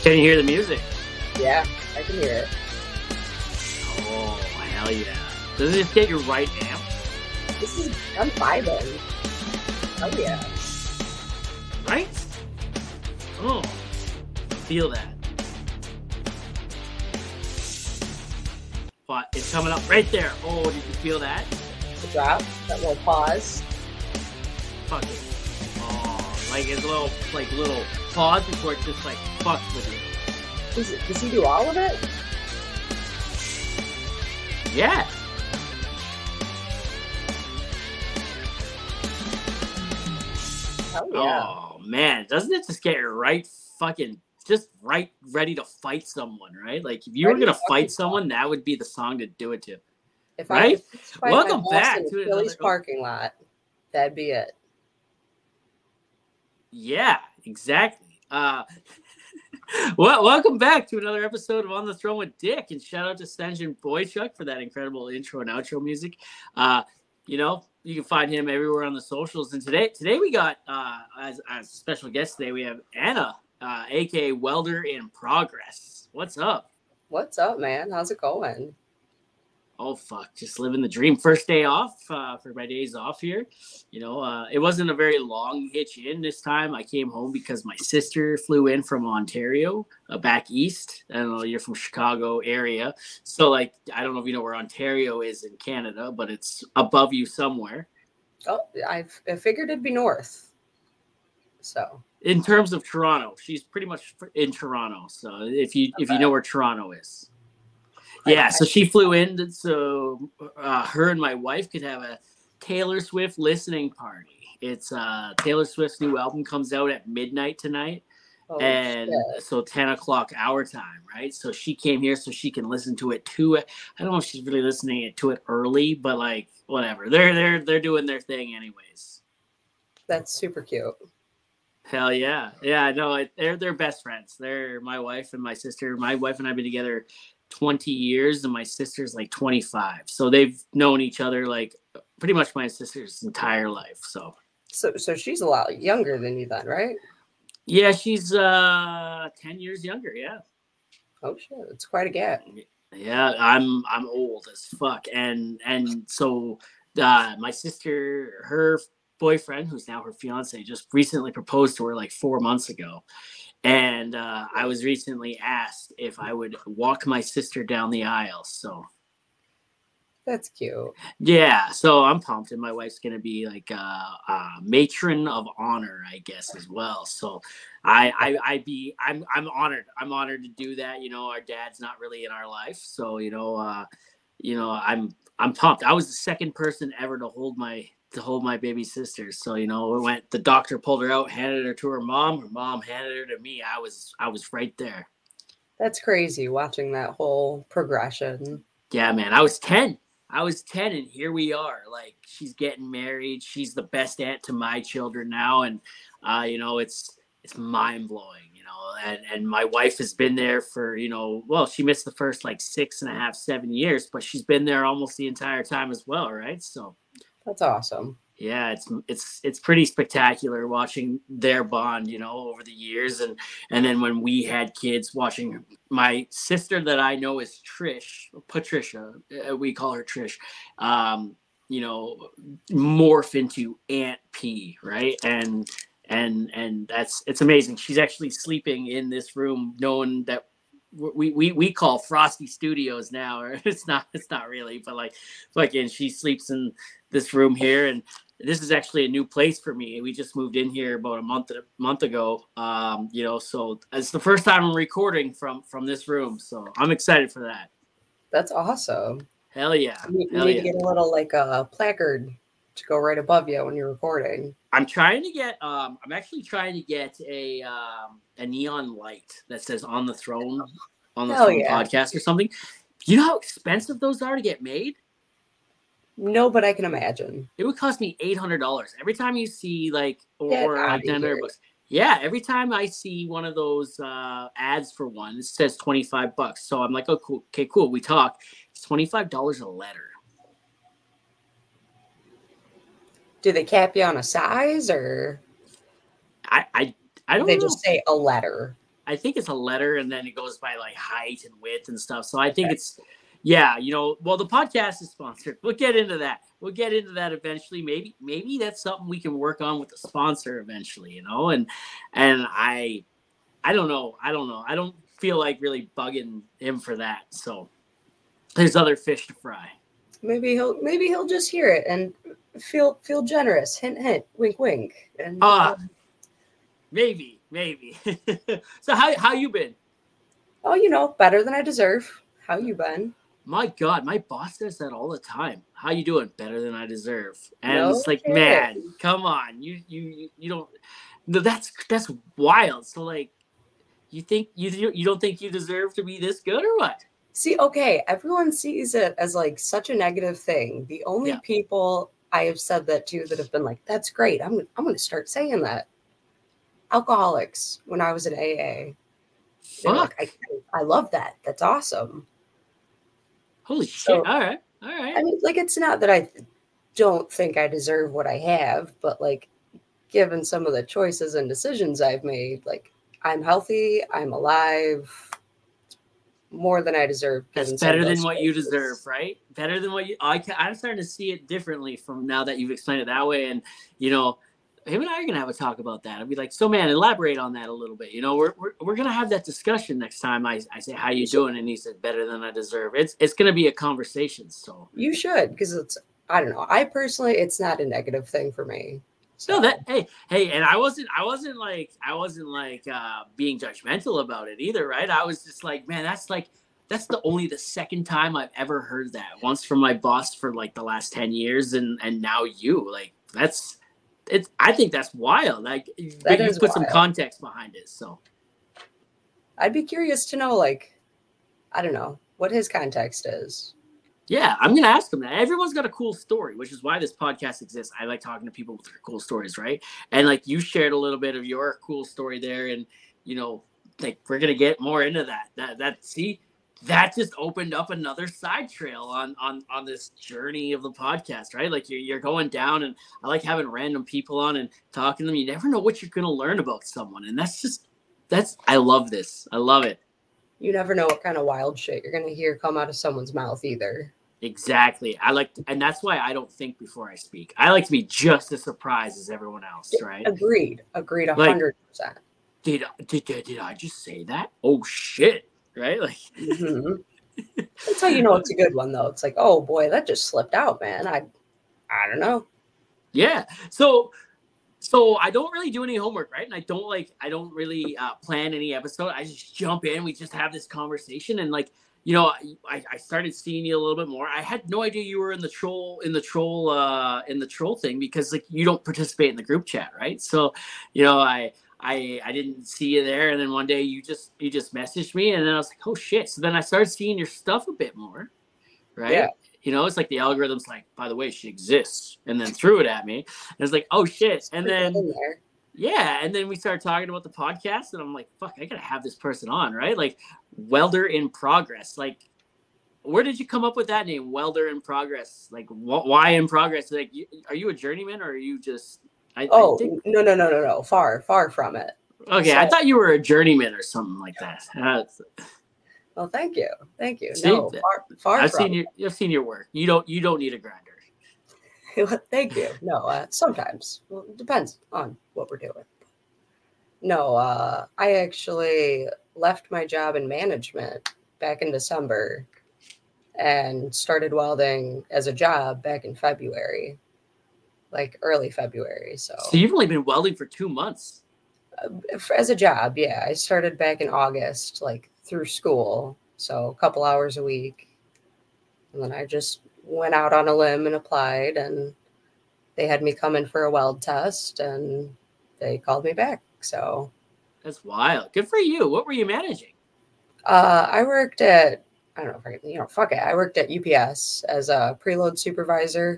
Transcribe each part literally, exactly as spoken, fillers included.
Can you hear the music? Yeah, I can hear it. Oh, hell yeah. Does it just get your right amp? This is, I'm vibing. Oh yeah. Right? Oh, feel that. But it's coming up right there. Oh, did you feel that? The drop, that little pause. Fuck it. Oh, like it's a little, like little pause before it just like fucks with you. Does, it, does he do all of it? Yeah. Oh yeah. Oh man, doesn't it just get you right fucking just right ready to fight someone, right? Like if you Ready were gonna to fight fucking someone, that would be the song to do it to. If Right? I could fight Welcome my boss back in a to Phillies another- parking lot, that'd be it. Yeah, exactly. Uh well, welcome back to another episode of On the Throne with Dick, and shout out to Stangen Boychuk for that incredible intro and outro music. Uh, you know, you can find him everywhere on the socials. And today, today we got uh, as, as a special guest today, we have Anna, uh, aka Welder in Progress. What's up? What's up, man? How's it going? Oh fuck, just living the dream. First day off uh, for my days off here. You know, uh, it wasn't a very long hitch in this time. I came home because my sister flew in from Ontario, uh, back east. I don't know, you're from Chicago area, so like I don't know if you know where Ontario is in Canada, but it's above you somewhere. Oh, I, I figured it'd be north. So In terms of Toronto, she's pretty much in Toronto. So if you if you know where Toronto is. Yeah, so she flew in so uh, her and my wife could have a Taylor Swift listening party. It's uh, Taylor Swift's new album comes out at midnight tonight, oh, and shit. so ten o'clock our time, right? So she came here so she can listen to it too. I don't know if she's really listening to it early, but like whatever, they're they're they're doing their thing anyways. That's super cute. Hell yeah, yeah. No, they're they're best friends. They're my wife and my sister. My wife and I've been together twenty years, and my sister's like twenty-five, so they've known each other like pretty much my sister's entire life. So So so she's a lot younger than you then, right? yeah, she's uh ten years younger. Yeah. Oh shit, it's quite a gap. Yeah, i'm i'm old as fuck, and and so uh my sister, her boyfriend, who's now her fiance, just recently proposed to her like four months ago. And uh, I was recently asked if I would walk my sister down the aisle. So, That's cute. yeah, so I'm pumped. And my wife's going to be like a, a matron of honor, I guess, as well. So I, I, I be, I'm, I'm honored. I'm honored to do that. You know, our dad's not really in our life. So, you know, uh, you know, I'm, I'm pumped. I was the second person ever to hold my, to hold my baby sister. So, you know, it went, the doctor pulled her out, handed her to her mom. Her mom handed her to me. I was, I was right there. That's crazy watching that whole progression. Yeah, man. I was ten. I was ten, and here we are. Like, she's getting married. She's the best aunt to my children now. And, uh, you know, it's, it's mind blowing, you know, and, and my wife has been there for, you know, well, she missed the first like six and a half, seven years, but she's been there almost the entire time as well. Right. So, That's awesome. yeah, it's it's it's pretty spectacular watching their bond, you know, over the years, and and then when we had kids, watching my sister that I know is Trish, Patricia, uh, we call her Trish, um, you know, morph into Aunt P, right? And and and that's it's amazing. She's actually sleeping in this room, knowing that. We, we we call Frosty Studios now, or it's not it's not really, but like fucking she sleeps in this room here, and this is actually a new place for me. We just moved in here about a month a month ago, um, you know, so it's the first time I'm recording from from this room, so I'm excited for that. That's awesome. Hell yeah! You, you Hell need yeah. to get a little like a placard to go right above you when you're recording. I'm trying to get. Um, I'm actually trying to get a um, a neon light that says "On the Throne," on the Hell Throne yeah. podcast or something. You know how expensive those are to get made? No, but I can imagine. It would cost me eight hundred dollars every time you see like, or, Get or like outta nine hundred here. bucks. Yeah, every time I see one of those uh, ads for one, it says twenty-five bucks. So I'm like, oh, cool. Okay, cool. We talk. It's twenty-five dollars a letter. Do they cap you on a size, or I I, I do don't they know. just say a letter? I think it's a letter, and then it goes by like height and width and stuff. So I think it's, yeah, you know, well, the podcast is sponsored. We'll get into that. We'll get into that eventually. Maybe, maybe that's something we can work on with the sponsor eventually, you know. And and I, I don't know. I don't know. I don't feel like really bugging him for that. So there's other fish to fry. Maybe he'll maybe he'll just hear it and feel feel generous. Hint, hint, wink, wink. And uh, uh, maybe, maybe. So how how you been? oh, you know, better than I deserve. How you been? My God, my boss says that all the time. How you doing? Better than I deserve. And No it's like, shit. man, come on. You you you don't. No, that's that's wild. So like, you think you you don't think you deserve to be this good or what? See, okay, everyone sees it as like such a negative thing. The only Yeah. people I have said that to that have been like, "That's great. I'm I'm going to start saying that." Alcoholics when I was in A A. They're Fuck. like, I, I love that. That's awesome. Holy So- shit. All right. All right. I mean, like, it's not that I don't think I deserve what I have, but like, given some of the choices and decisions I've made, like, I'm healthy, I'm alive, more than I deserve. That's given some better of than those what you choices. deserve, right? Better than what you. I can, I'm starting to see it differently from now that you've explained it that way. And you know, him and I are gonna have a talk about that. I'll be like, so man, elaborate on that a little bit. You know, we're we're, we're gonna have that discussion next time. I, I say, how you doing? And he said, better than I deserve. It's it's gonna be a conversation. So You should, because it's, I don't know. I personally, it's not a negative thing for me. no, So, that hey hey, and I wasn't I wasn't like I wasn't like uh, being judgmental about it either, right? I was just like, man, that's like. That's the only the second time I've ever heard that. Once from my boss for like the last ten years, and and now you. Like that's it's. I think that's wild. Like That you is put some wild. context behind it. So I'd be curious to know, like, I don't know, what his context is. yeah, I'm gonna ask him that. Everyone's got a cool story, which is why this podcast exists. I like talking to people with their cool stories, right? And like you shared a little bit of your cool story there, and you know, like we're gonna get more into that. That that see. That just opened up another side trail on on on this journey of the podcast, right? Like you're, you're going down, and I like having random people on and talking to them. You never know what you're going to learn about someone, and that's just that's I love this. I love it. You never know what kind of wild shit you're going to hear come out of someone's mouth either. Exactly. I like, and that's why I don't think before I speak. I like to be just as surprised as everyone else, right? Agreed. Agreed. A Like- hundred percent. Did did did I just say that? Oh shit! Right? Like. Mhm. That's how you know it's a good one, though. It's like, oh boy, that just slipped out, man. I, I don't know. Yeah. So so I don't really do any homework, right? And I don't like I don't really uh, plan any episode. I just jump in. We just have this conversation, and like you know, I, I started seeing you a little bit more. I had no idea you were in the troll in the troll uh, in the troll thing because like you don't participate in the group chat, right? So you know, I. I, I didn't see you there, and then one day you just you just messaged me, and then I was like, oh shit! So then I started seeing your stuff a bit more, right? Yeah. You know, it's like the algorithm's like, by the way, she exists, and then threw it at me. And it's like, oh shit! And then In there. yeah, and then we started talking about the podcast, and I'm like, fuck, I gotta have this person on, right? Like Welder in Progress. Like, where did you come up with that name, Welder in Progress? Like, wh- why in progress? Like, you, are you a journeyman or are you just? I, Oh I think, no no no no no! Far far from it. okay, so- I thought you were a journeyman or something like that. Uh, Well, thank you, thank you. See, No, th- far far I've from. seen your, I've seen your work. You don't, you don't need a grinder. Well, thank you. No, uh, sometimes. Well, it depends on what we're doing. No, uh, I actually left my job in management back in December and started welding as a job back in February, like early February. So, So you've only been welding for two months. uh, as a job, yeah, I started back in August, like through school. So a couple hours a week. And then I just went out on a limb and applied, and they had me come in for a weld test, and they called me back. So That's wild. Good for you. What were you managing? uh, I worked at, I don't know if I can, you know, fuck it. I worked at U P S as a preload supervisor.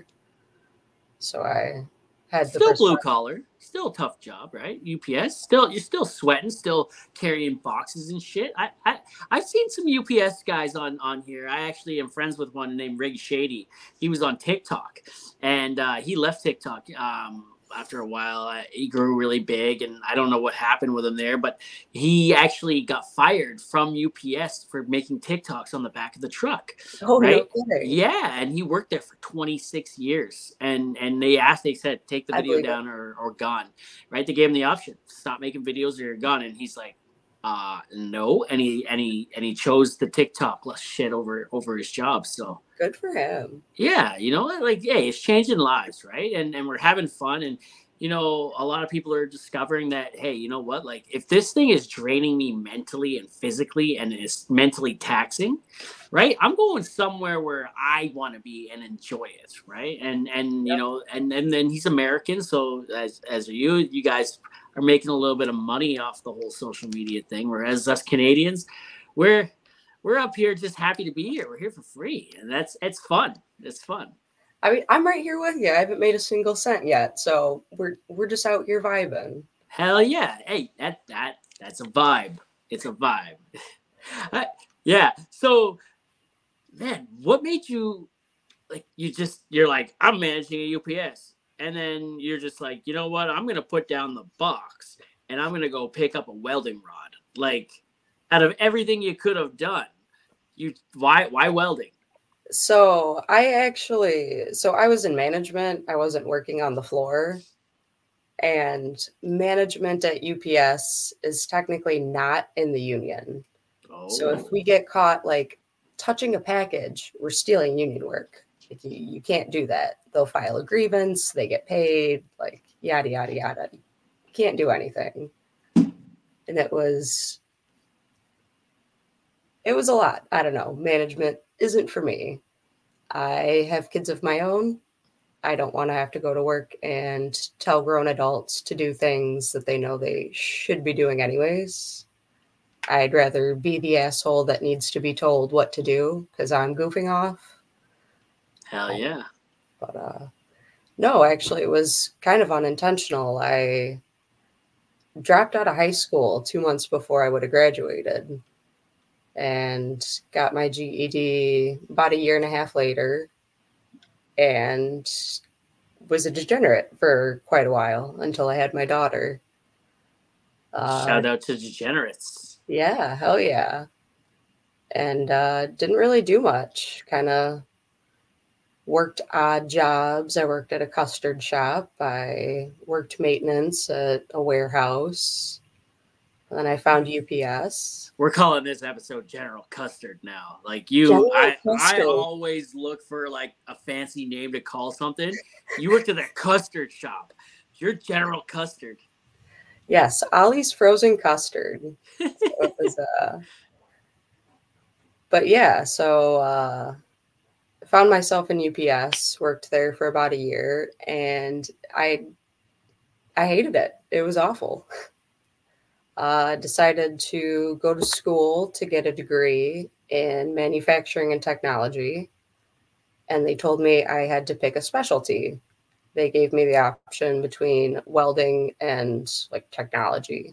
So I had the Still blue respons- collar, still a tough job, right? U P S, still you're still sweating, still carrying boxes and shit. I, I I've seen some U P S guys on on here. I actually am friends with one named Rig Shady. He was on TikTok, and uh, he left TikTok. Um, after a while, uh, he grew really big, and I don't know what happened with him there, but he actually got fired from U P S for making TikToks on the back of the truck, Oh, no right? kidding. Yeah, and he worked there for twenty-six years, and and they asked, they said, take the I video believe it. down or or gone, right? They gave him the option, stop making videos or you're gone, and he's like, uh no, and he and he and he chose the TikTok less shit over over his job. So Good for him. yeah, you know, like, hey, it's changing lives, right? And and we're having fun, and you know, a lot of people are discovering that, hey, you know what, like, if this thing is draining me mentally and physically and is mentally taxing, right, I'm going somewhere where I want to be and enjoy it, right? And and you Yep. know, and and then he's American, so as as are you, you guys are making a little bit of money off the whole social media thing, whereas us Canadians, we're we're up here just happy to be here. We're here for free, and that's it's fun. It's fun. I mean, I'm right here with you. I haven't made a single cent yet, so we're we're just out here vibing. Hell yeah! Hey, that that that's a vibe. It's a vibe. Uh, yeah. So, man, what made you like? You just you're like, I'm managing a U P S, and then you're just like, you know what? I'm gonna put down the box and I'm gonna go pick up a welding rod. Like, out of everything you could have done, you why why welding? So I actually, so I was in management. I wasn't working on the floor. And management at U P S is technically not in the union. So if Oh, we get caught like touching a package, we're stealing union work. Like you, you can't do that. They'll file a grievance, they get paid, like yada, yada, yada. You can't do anything. And it was, it was a lot. I don't know. Management isn't for me. I have kids of my own. I don't want to have to go to work and tell grown adults to do things that they know they should be doing anyways. I'd rather be the asshole that needs to be told what to do because I'm goofing off. hell yeah! But uh, no, actually, it was kind of unintentional. I dropped out of high school two months before I would have graduated and got my G E D about a year and a half later and was a degenerate for quite a while until I had my daughter. Uh, Shout out to degenerates. yeah, hell yeah. And uh, didn't really do much. Kind of worked odd jobs. I worked at a custard shop. I worked maintenance at a warehouse. And then I found U P S. We're calling this episode General Custard now. Like you, General I Custard. I always look for like a fancy name to call something. You worked at a custard shop. You're General Custard. Yes, Ollie's frozen custard. So it was, uh, but yeah, so uh, found myself in U P S, worked there for about a year, and I I hated it. It was awful. Uh, decided to go to school to get a degree in manufacturing and technology, and they told me I had to pick a specialty. They gave me the option between welding and like technology,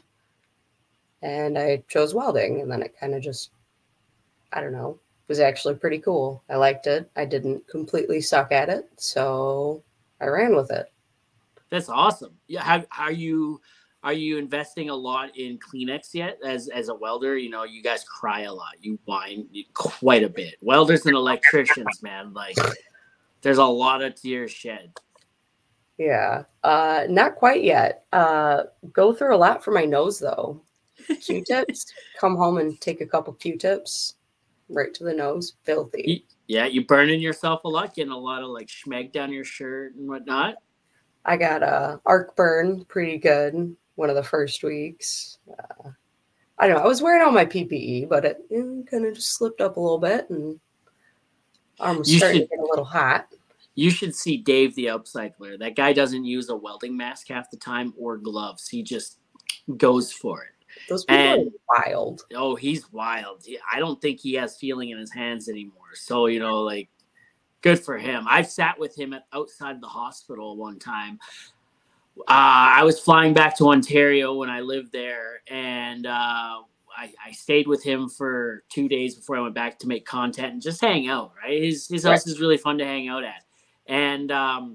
and I chose welding, and then it kind of just, I don't know, was actually pretty cool. I liked it. I didn't completely suck at it, so I ran with it. That's awesome. Yeah, have are you are you investing a lot in Kleenex yet as as a welder? You know, you guys cry a lot. You whine quite a bit. Welders and electricians, man, like there's a lot of tears shed. Yeah, uh, not quite yet. Uh, go through a lot for my nose though. Q-tips. Come home and take a couple Q-tips right to the nose. Filthy. You, yeah, you burning yourself a lot, getting a lot of like schmeg down your shirt and whatnot. I got a arc burn, pretty good. One of the first weeks. Uh, I don't know. I was wearing all my P P E, but it, it kind of just slipped up a little bit, and arm was You starting should to get a little hot. you should see Dave the upcycler. That guy doesn't use a welding mask half the time or gloves. He just goes for it. Those people And are wild. oh, he's wild. I don't think he has feeling in his hands anymore. So, you know, like, good for him. I've sat with him at, outside the hospital one time. Uh, I was flying back to Ontario when I lived there, and uh, I, I stayed with him for two days before I went back to make content and just hang out, right? His, his house Right. is really fun to hang out at. And um,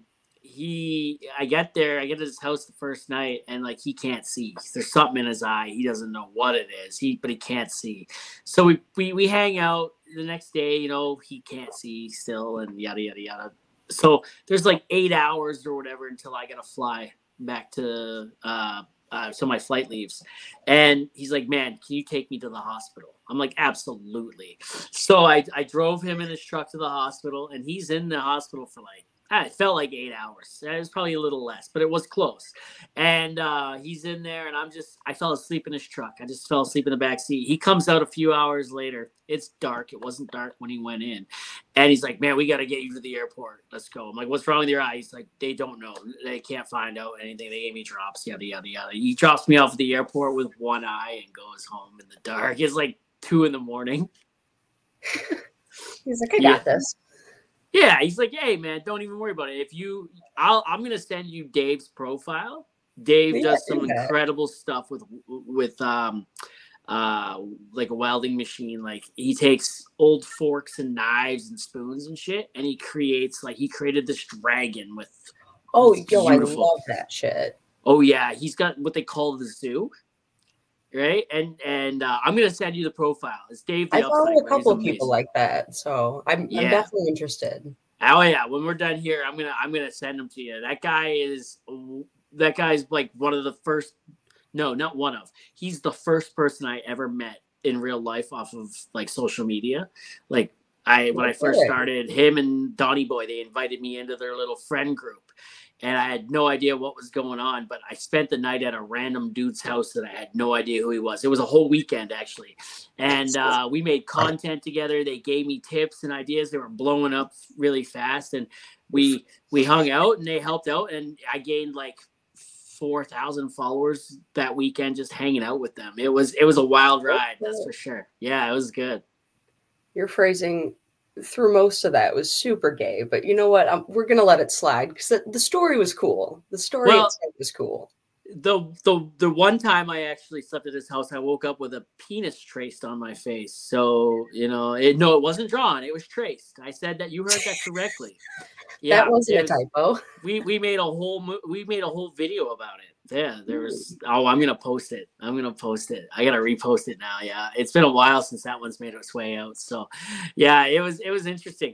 he, I get there, I get to his house the first night, and like he can't see. There's something in his eye. He doesn't know what it is. He, but he can't see. So we we we hang out the next day. You know, he can't see still, and yada yada yada. So there's like eight hours or whatever until I gotta fly back to. Uh, uh, so my flight leaves, and he's like, "Man, can you take me to the hospital?" I'm like, "Absolutely." So I I drove him in his truck to the hospital, and he's in the hospital for like. It felt like eight hours. It was probably a little less, but it was close. And uh, he's in there, and I'm just, I fell asleep in his truck. I just fell asleep in the back seat. He comes out a few hours later. It's dark. It wasn't dark when he went in. And he's like, "Man, we got to get you to the airport. Let's go." I'm like, "What's wrong with your eye?" He's like, "They don't know. They can't find out anything. They gave me drops, yada, yada, yada." He drops me off at the airport with one eye and goes home in the dark. It's like two in the morning. He's like, "I got yeah. this." Yeah, he's like, "Hey, man, don't even worry about it. If you, I'll, I'm gonna send you Dave's profile. Dave yeah, does some yeah. incredible stuff with, with, um, uh, like a welding machine. Like he takes old forks and knives and spoons and shit, and he creates like he created this dragon with. Oh, yo, I love that shit. Oh yeah, he's got what they call the zoo. Right, and and uh, I'm gonna send you the profile. It's Dave. The I follow Upside, a couple of people like that, so I'm, yeah. I'm definitely interested. Oh yeah, when we're done here, I'm gonna I'm gonna send them to you. That guy is that guy's like one of the first. No, not one of. He's the first person I ever met in real life off of like social media. Like I when okay. I first started, him and Donnie Boy, they invited me into their little friend group. And I had no idea what was going on, but I spent the night at a random dude's house that I had no idea who he was. It was a whole weekend, actually. And uh, we made content together. They gave me tips and ideas. They were blowing up really fast. And we we hung out, and they helped out. And I gained like four thousand followers that weekend just hanging out with them. It was, it was a wild ride, that's for sure. Yeah, it was good. Your phrasing through most of that was super gay, but you know what? Um, we're gonna let it slide because the, the story was cool. The story well, itself was cool. The the the one time I actually slept at his house, I woke up with a penis traced on my face. So you know, it, no, it wasn't drawn; it was traced. I said that. You heard that correctly. Yeah, that wasn't a was, typo. We we made a whole we made a whole video about it. Yeah, there was. Oh, I'm gonna post it. I'm gonna post it. I gotta repost it now. Yeah, it's been a while since that one's made its way out. So, yeah, it was it was interesting.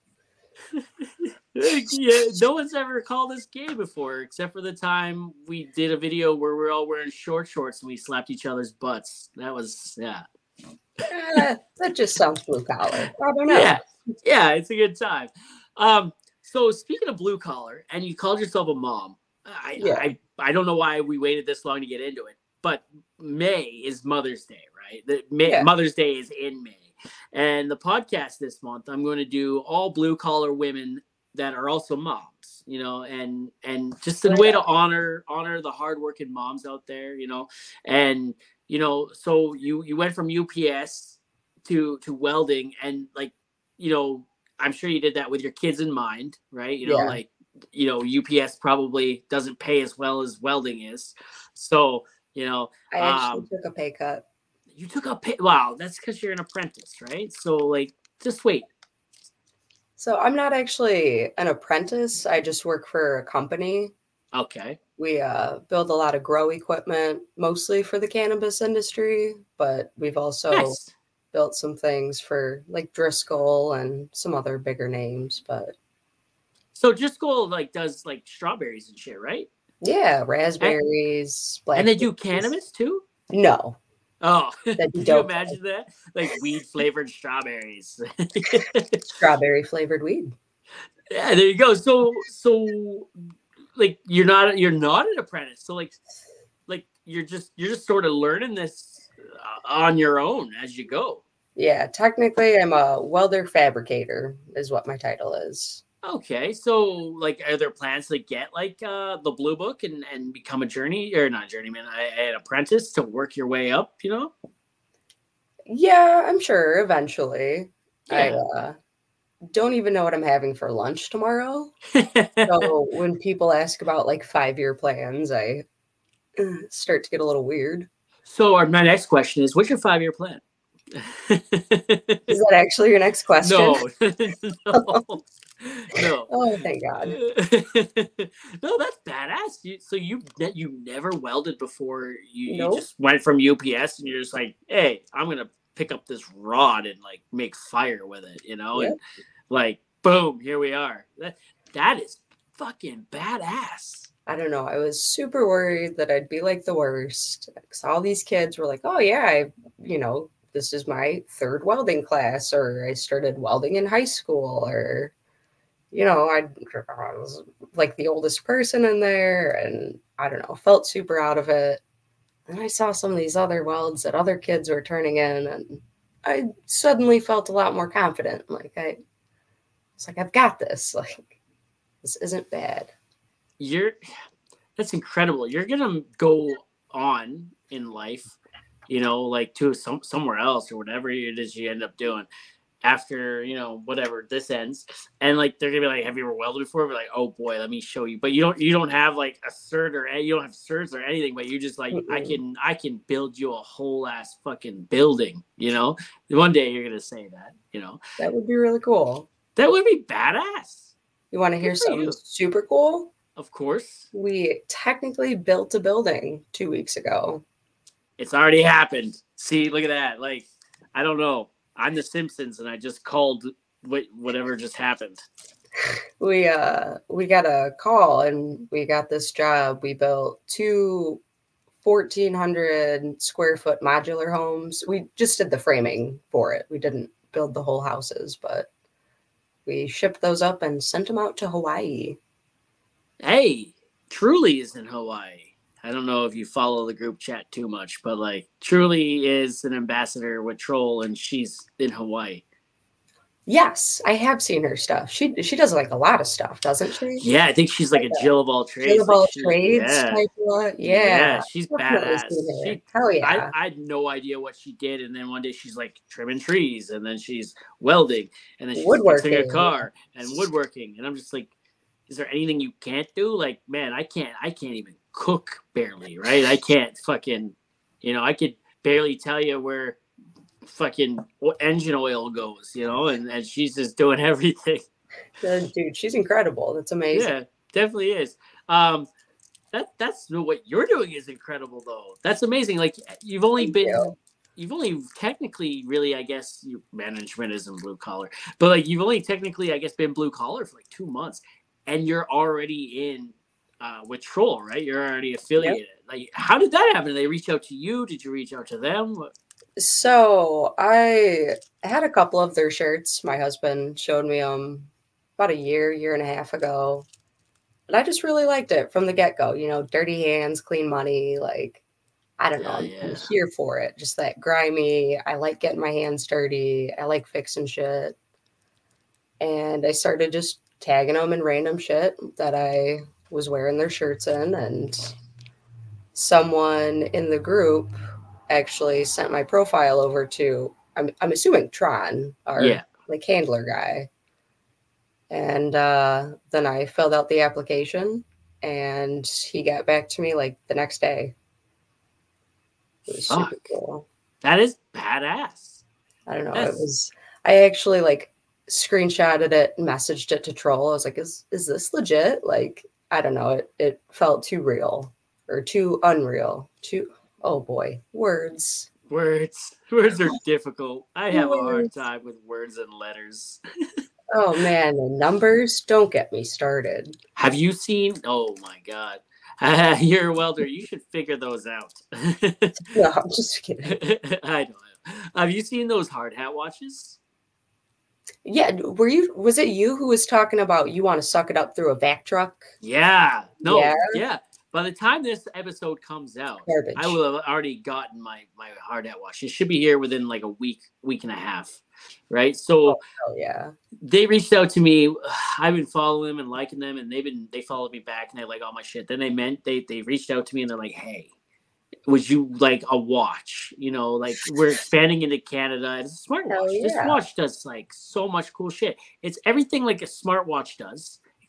Yeah, no one's ever called us gay before, except for the time we did a video where we're all wearing short shorts and we slapped each other's butts. That was yeah. uh, that just sounds blue collar. I don't know. Yeah, yeah, it's a good time. Um, so speaking of blue collar, and you called yourself a mom. I, yeah. I I don't know why we waited this long to get into it, but May is Mother's Day, right? The May, yeah. Mother's Day is in May, and the podcast this month I'm going to do all blue collar women that are also moms, you know, and and just a way to honor honor the hardworking moms out there, you know, and you know, so you you went from U P S to to welding, and like, you know, I'm sure you did that with your kids in mind, right? You know, yeah. like. You know, U P S probably doesn't pay as well as welding is. So, you know, I actually um, took a pay cut. You took a pay. Wow. That's because you're an apprentice, right? So like, just wait. So I'm not actually an apprentice. I just work for a company. Okay. We uh, build a lot of grow equipment, mostly for the cannabis industry, but we've also nice. built some things for like Driscoll and some other bigger names, but so Driscoll like does like strawberries and shit, right? Yeah, raspberries. And, and they do cannabis too? No. Oh, can you imagine that? Like weed flavored strawberries. Strawberry flavored weed. Yeah, there you go. So, so like you're not you're not an apprentice. So like, like you're just you're just sort of learning this on your own as you go. Yeah, technically, I'm a welder fabricator, is what my title is. Okay, so like, are there plans to get like uh, the blue book and, and become a journey or not journeyman, an apprentice to work your way up? You know? Yeah, I'm sure eventually. Yeah. I uh, don't even know what I'm having for lunch tomorrow. So when people ask about like five year plans, I start to get a little weird. So our, my next question is, what's your five year plan? Is that actually your next question? No, no. No. Oh, thank God. No, that's badass. You, so you you never welded before. You you Nope. just went from U P S and you're just like, hey, I'm gonna pick up this rod and like make fire with it, you know, Yep. and like boom, here we are. That that is fucking badass. I don't know. I was super worried that I'd be like the worst. Because all these kids were like, oh, yeah, I, you know, this is my third welding class, or I started welding in high school, or, you know, I, I was like the oldest person in there. And I don't know, felt super out of it. And I saw some of these other welds that other kids were turning in, and I suddenly felt a lot more confident. Like, I, it's like, I've got this. Like, this isn't bad. You're that's incredible. You're gonna go on in life, you know, like to some somewhere else or whatever it is you end up doing after, you know, whatever this ends. And like they're gonna be like, have you ever welded before? Be like, oh boy, let me show you. But you don't you don't have like a cert or you don't have certs or anything, but you're just like, Mm-mm. I can I can build you a whole ass fucking building, you know? One day you're gonna say that, you know. That would be really cool. That would be badass. You want to hear something super cool? Of course. We technically built a building two weeks ago. It's already happened. See, look at that. Like, I don't know. I'm the Simpsons, and I just called whatever just happened. We uh we got a call, and we got this job. We built two fourteen hundred square foot modular homes. We just did the framing for it. We didn't build the whole houses, but we shipped those up and sent them out to Hawaii. Hey, Truly is in Hawaii. I don't know if you follow the group chat too much, but like Truly is an ambassador with Troll, and she's in Hawaii. Yes, I have seen her stuff. She she does like a lot of stuff, doesn't she? Yeah, I think she's like, like a Jill of all trades. Jill of all like she, trades yeah. type of, yeah. Yeah, she's badass. She, Hell yeah. I, I had no idea what she did, and then one day she's like trimming trees, and then she's welding, and then she's fixing a car and woodworking, and I'm just like, is there anything you can't do? Like, man, I can't, I can't even cook barely, right? I can't fucking, you know, I could barely tell you where fucking engine oil goes, you know, and, and she's just doing everything. Dude, she's incredible. That's amazing. Yeah, definitely is. Um, that that's what you're doing is incredible, though. That's amazing. Like, you've only Thank been. you. You've only technically really, I guess, you management isn't blue collar, but like you've only technically, I guess, been blue collar for like two months, and you're already in uh, with Troll, right? You're already affiliated. Yep. Like, how did that happen? Did they reach out to you? Did you reach out to them? What? So I had a couple of their shirts. My husband showed me them about a year, year and a half ago, and I just really liked it from the get go. You know, dirty hands, clean money, like. I don't know. I'm, yeah. I'm here for it. Just that grimy. I like getting my hands dirty. I like fixing shit. And I started just tagging them in random shit that I was wearing their shirts in. And someone in the group actually sent my profile over to, I'm, I'm assuming Tron, our yeah. like handler guy. And uh, then I filled out the application, and he got back to me like the next day. It was Fuck. super cool. That is badass. I don't know. That's... It was. I actually like screenshotted it and messaged it to Troll. I was like, "Is is this legit?" Like, I don't know. It it felt too real or too unreal. Too. Oh boy, words. Words. Words are difficult. I have words. a hard time with words and letters. Oh man, the numbers. Don't get me started. Have you seen? Oh my god. Uh, you're a welder. You should figure those out. No, I'm just kidding. I don't know. Have you seen those hard hat watches? Yeah. Were you? Was it you who was talking about you want to suck it up through a vac truck? Yeah. No. Yeah. yeah. By the time this episode comes out, Garbage. I will have already gotten my my hard hat watch. It should be here within like a week, week and a half. Right. So oh, yeah, they reached out to me. I've been following them and liking them, and they've been they followed me back and they like all my shit. Then they meant they they reached out to me and they're like, hey, would you like a watch? You know, like we're expanding into Canada. It's a smartwatch. Yeah. This watch does like so much cool shit. It's everything like a smartwatch does,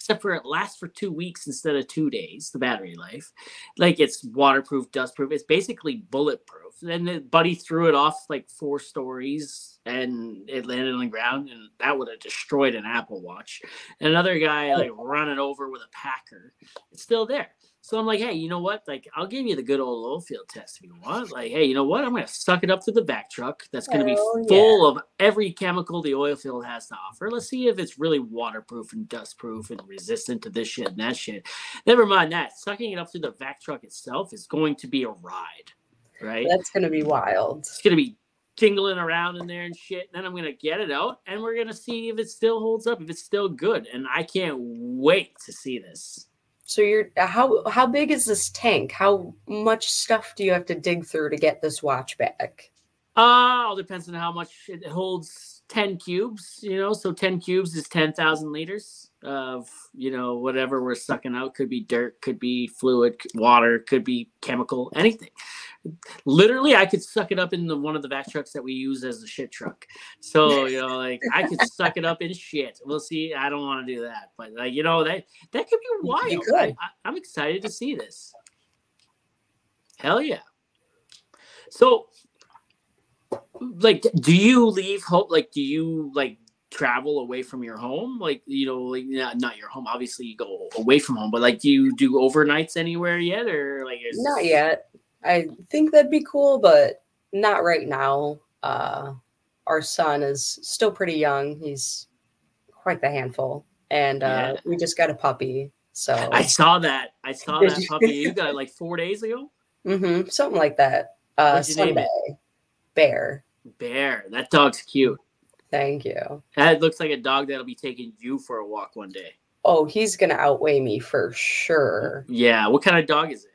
except for it lasts for two weeks instead of two days, the battery life. Like it's waterproof, dustproof. It's basically bulletproof. And the buddy threw it off like four stories and it landed on the ground, and that would have destroyed an Apple Watch. And another guy like running over with a Packer. It's still there. So I'm like, hey, you know what? Like, I'll give you the good old oil field test if you want. Like, hey, you know what? I'm going to suck it up to the vac truck. That's going to be Hell full yeah. of every chemical the oil field has to offer. Let's see if it's really waterproof and dustproof and resistant to this shit and that shit. Never mind that. Sucking it up through the vac truck itself is going to be a ride, right? That's going to be wild. It's going to be tingling around in there and shit. Then I'm going to get it out, and we're going to see if it still holds up, if it's still good. And I can't wait to see this. So you're how how big is this tank? How much stuff do you have to dig through to get this watch back? Uh, all depends on how much it holds. ten cubes, you know, so ten cubes is ten thousand liters of, you know, whatever we're sucking out. Could be dirt, could be fluid, water, could be chemical, anything. Literally, I could suck it up in the, one of the vac trucks that we use as a shit truck. So, you know, like I could suck it up in shit. We'll see. I don't want to do that, but like, you know, that that could be wild. You could. I, I, I'm excited to see this. Hell yeah. So, like, do you leave home? Like, do you like travel away from your home? Like, you know, like not, not your home. Obviously, you go away from home, but like, do you do overnights anywhere yet, or like? Is... Not yet. I think that'd be cool, but not right now. Uh, our son is still pretty young. He's quite the handful, and uh, Yeah. we just got a puppy. So I saw that. I saw Did that you? puppy you got like four days ago. mm-hmm, something like that. Uh, What'd you name Sunday. it? Bear. Bear. That dog's cute. Thank you. That looks like a dog that'll be taking you for a walk one day. Oh, he's gonna outweigh me for sure. Yeah. What kind of dog is it?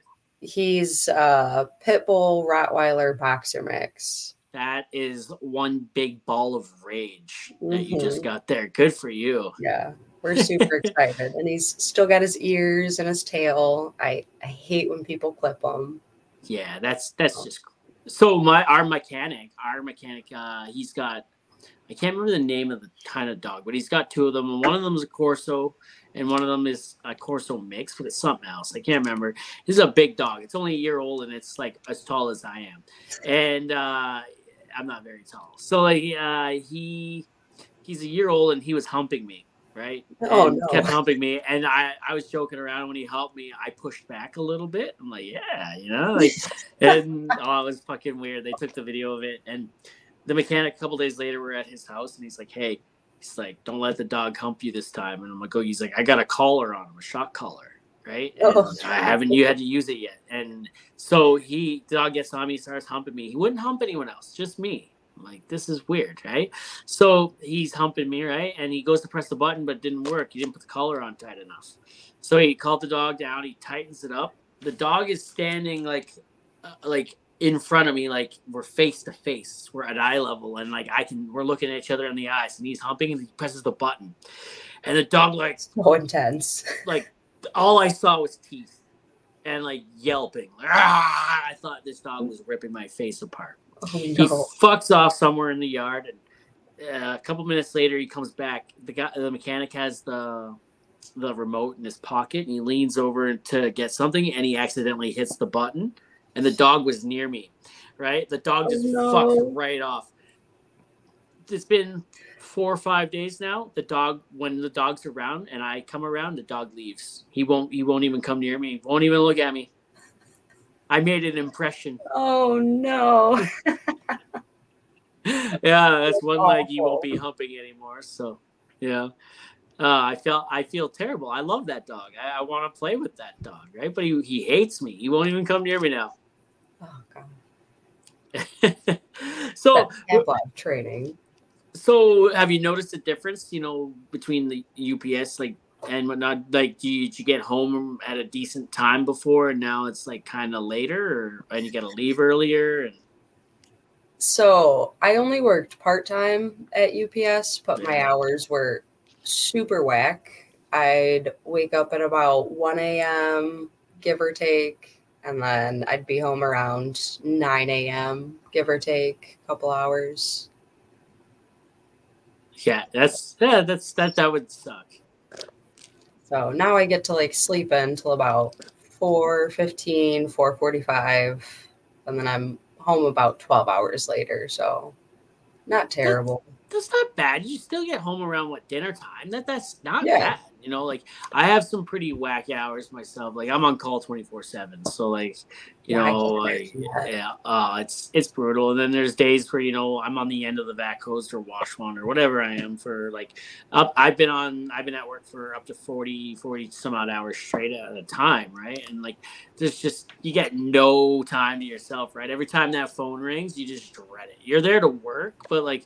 He's a pit bull Rottweiler boxer mix. That is one big ball of rage that you just Mhm. got there. Good for you. Yeah, we're super excited, and he's still got his ears and his tail. I I hate when people clip them. Yeah, that's that's just so my our mechanic, our mechanic, uh, he's got I can't remember the name of the kind of dog, but he's got two of them, and one of them is a Corso, and one of them is a Corso mix, but it's something else. I can't remember. This is a big dog. It's only a year old, and it's like as tall as I am, and uh, I'm not very tall. So like uh, he he's a year old, and he was humping me. Right? Oh, and no. kept humping me. And I, I was joking around when he helped me. I pushed back a little bit. I'm like, yeah, you know, like, and oh, it was fucking weird. They took the video of it. And the mechanic, a couple days later, we're at his house and he's like, hey, he's like, don't let the dog hump you this time. And I'm like, oh, he's like, I got a collar on him, a shock collar. Right? And Oh. I haven't you had to use it yet. And so he, the dog gets on me, starts humping me. He wouldn't hump anyone else, just me. I'm like, this is weird, right? So he's humping me, right? And he goes to press the button, but it didn't work. He didn't put the collar on tight enough. So he called the dog down. He tightens it up. The dog is standing like, uh, like in front of me, like we're face to face. We're at eye level, and like I can, we're looking at each other in the eyes. And he's humping, and he presses the button, and the dog like, So intense. like all I saw was teeth, and like yelping. Like, ah! I thought this dog was ripping my face apart. Oh, He no. fucks off somewhere in the yard, and uh, a couple minutes later, he comes back. The guy, the mechanic, has the the remote in his pocket, and he leans over to get something, and he accidentally hits the button, and the dog was near me. Right, the dog just Oh, no. fucks right off. It's been four or five days now. The dog, when the dog's around, and I come around, the dog leaves. He won't. He won't even come near me. Won't even look at me. I made an impression. Oh no. Yeah, that's one leg you won't Awful. be humping anymore. So, yeah, uh, I felt I feel terrible. I love that dog. I, I want to play with that dog, right? But he he hates me. He won't even come near me now. Oh god. So, That's Pavlov training. so have you noticed a difference? You know, between the U P S like and whatnot. Like, do you, did you get home at a decent time before, and now it's like kind of later, or and you got to leave earlier? And So I only worked part time at U P S, but my Yeah. hours were super whack. I'd wake up at about one a.m., give or take, and then I'd be home around nine a.m., give or take a couple hours. yeah, that's yeah, that's that that would suck. So now I get to like sleep until about four fifteen, four forty-five, and then I'm home about twelve hours later. So not That's terrible. that's not bad. You still get home around what, dinner time. That that's not Yeah. bad. You know, like I have some pretty whack hours myself. Like I'm on call twenty four seven. So like, you Yeah, I know, can like imagine that. yeah, uh, it's it's brutal. And then there's days where you know I'm on the end of the vac hose or wash one or whatever I am for like. Up, I've been on. I've been at work for up to forty, forty some odd hours straight at a time, right? And like, there's just you get no time to yourself, right? Every time that phone rings, you just dread it. You're there to work, but like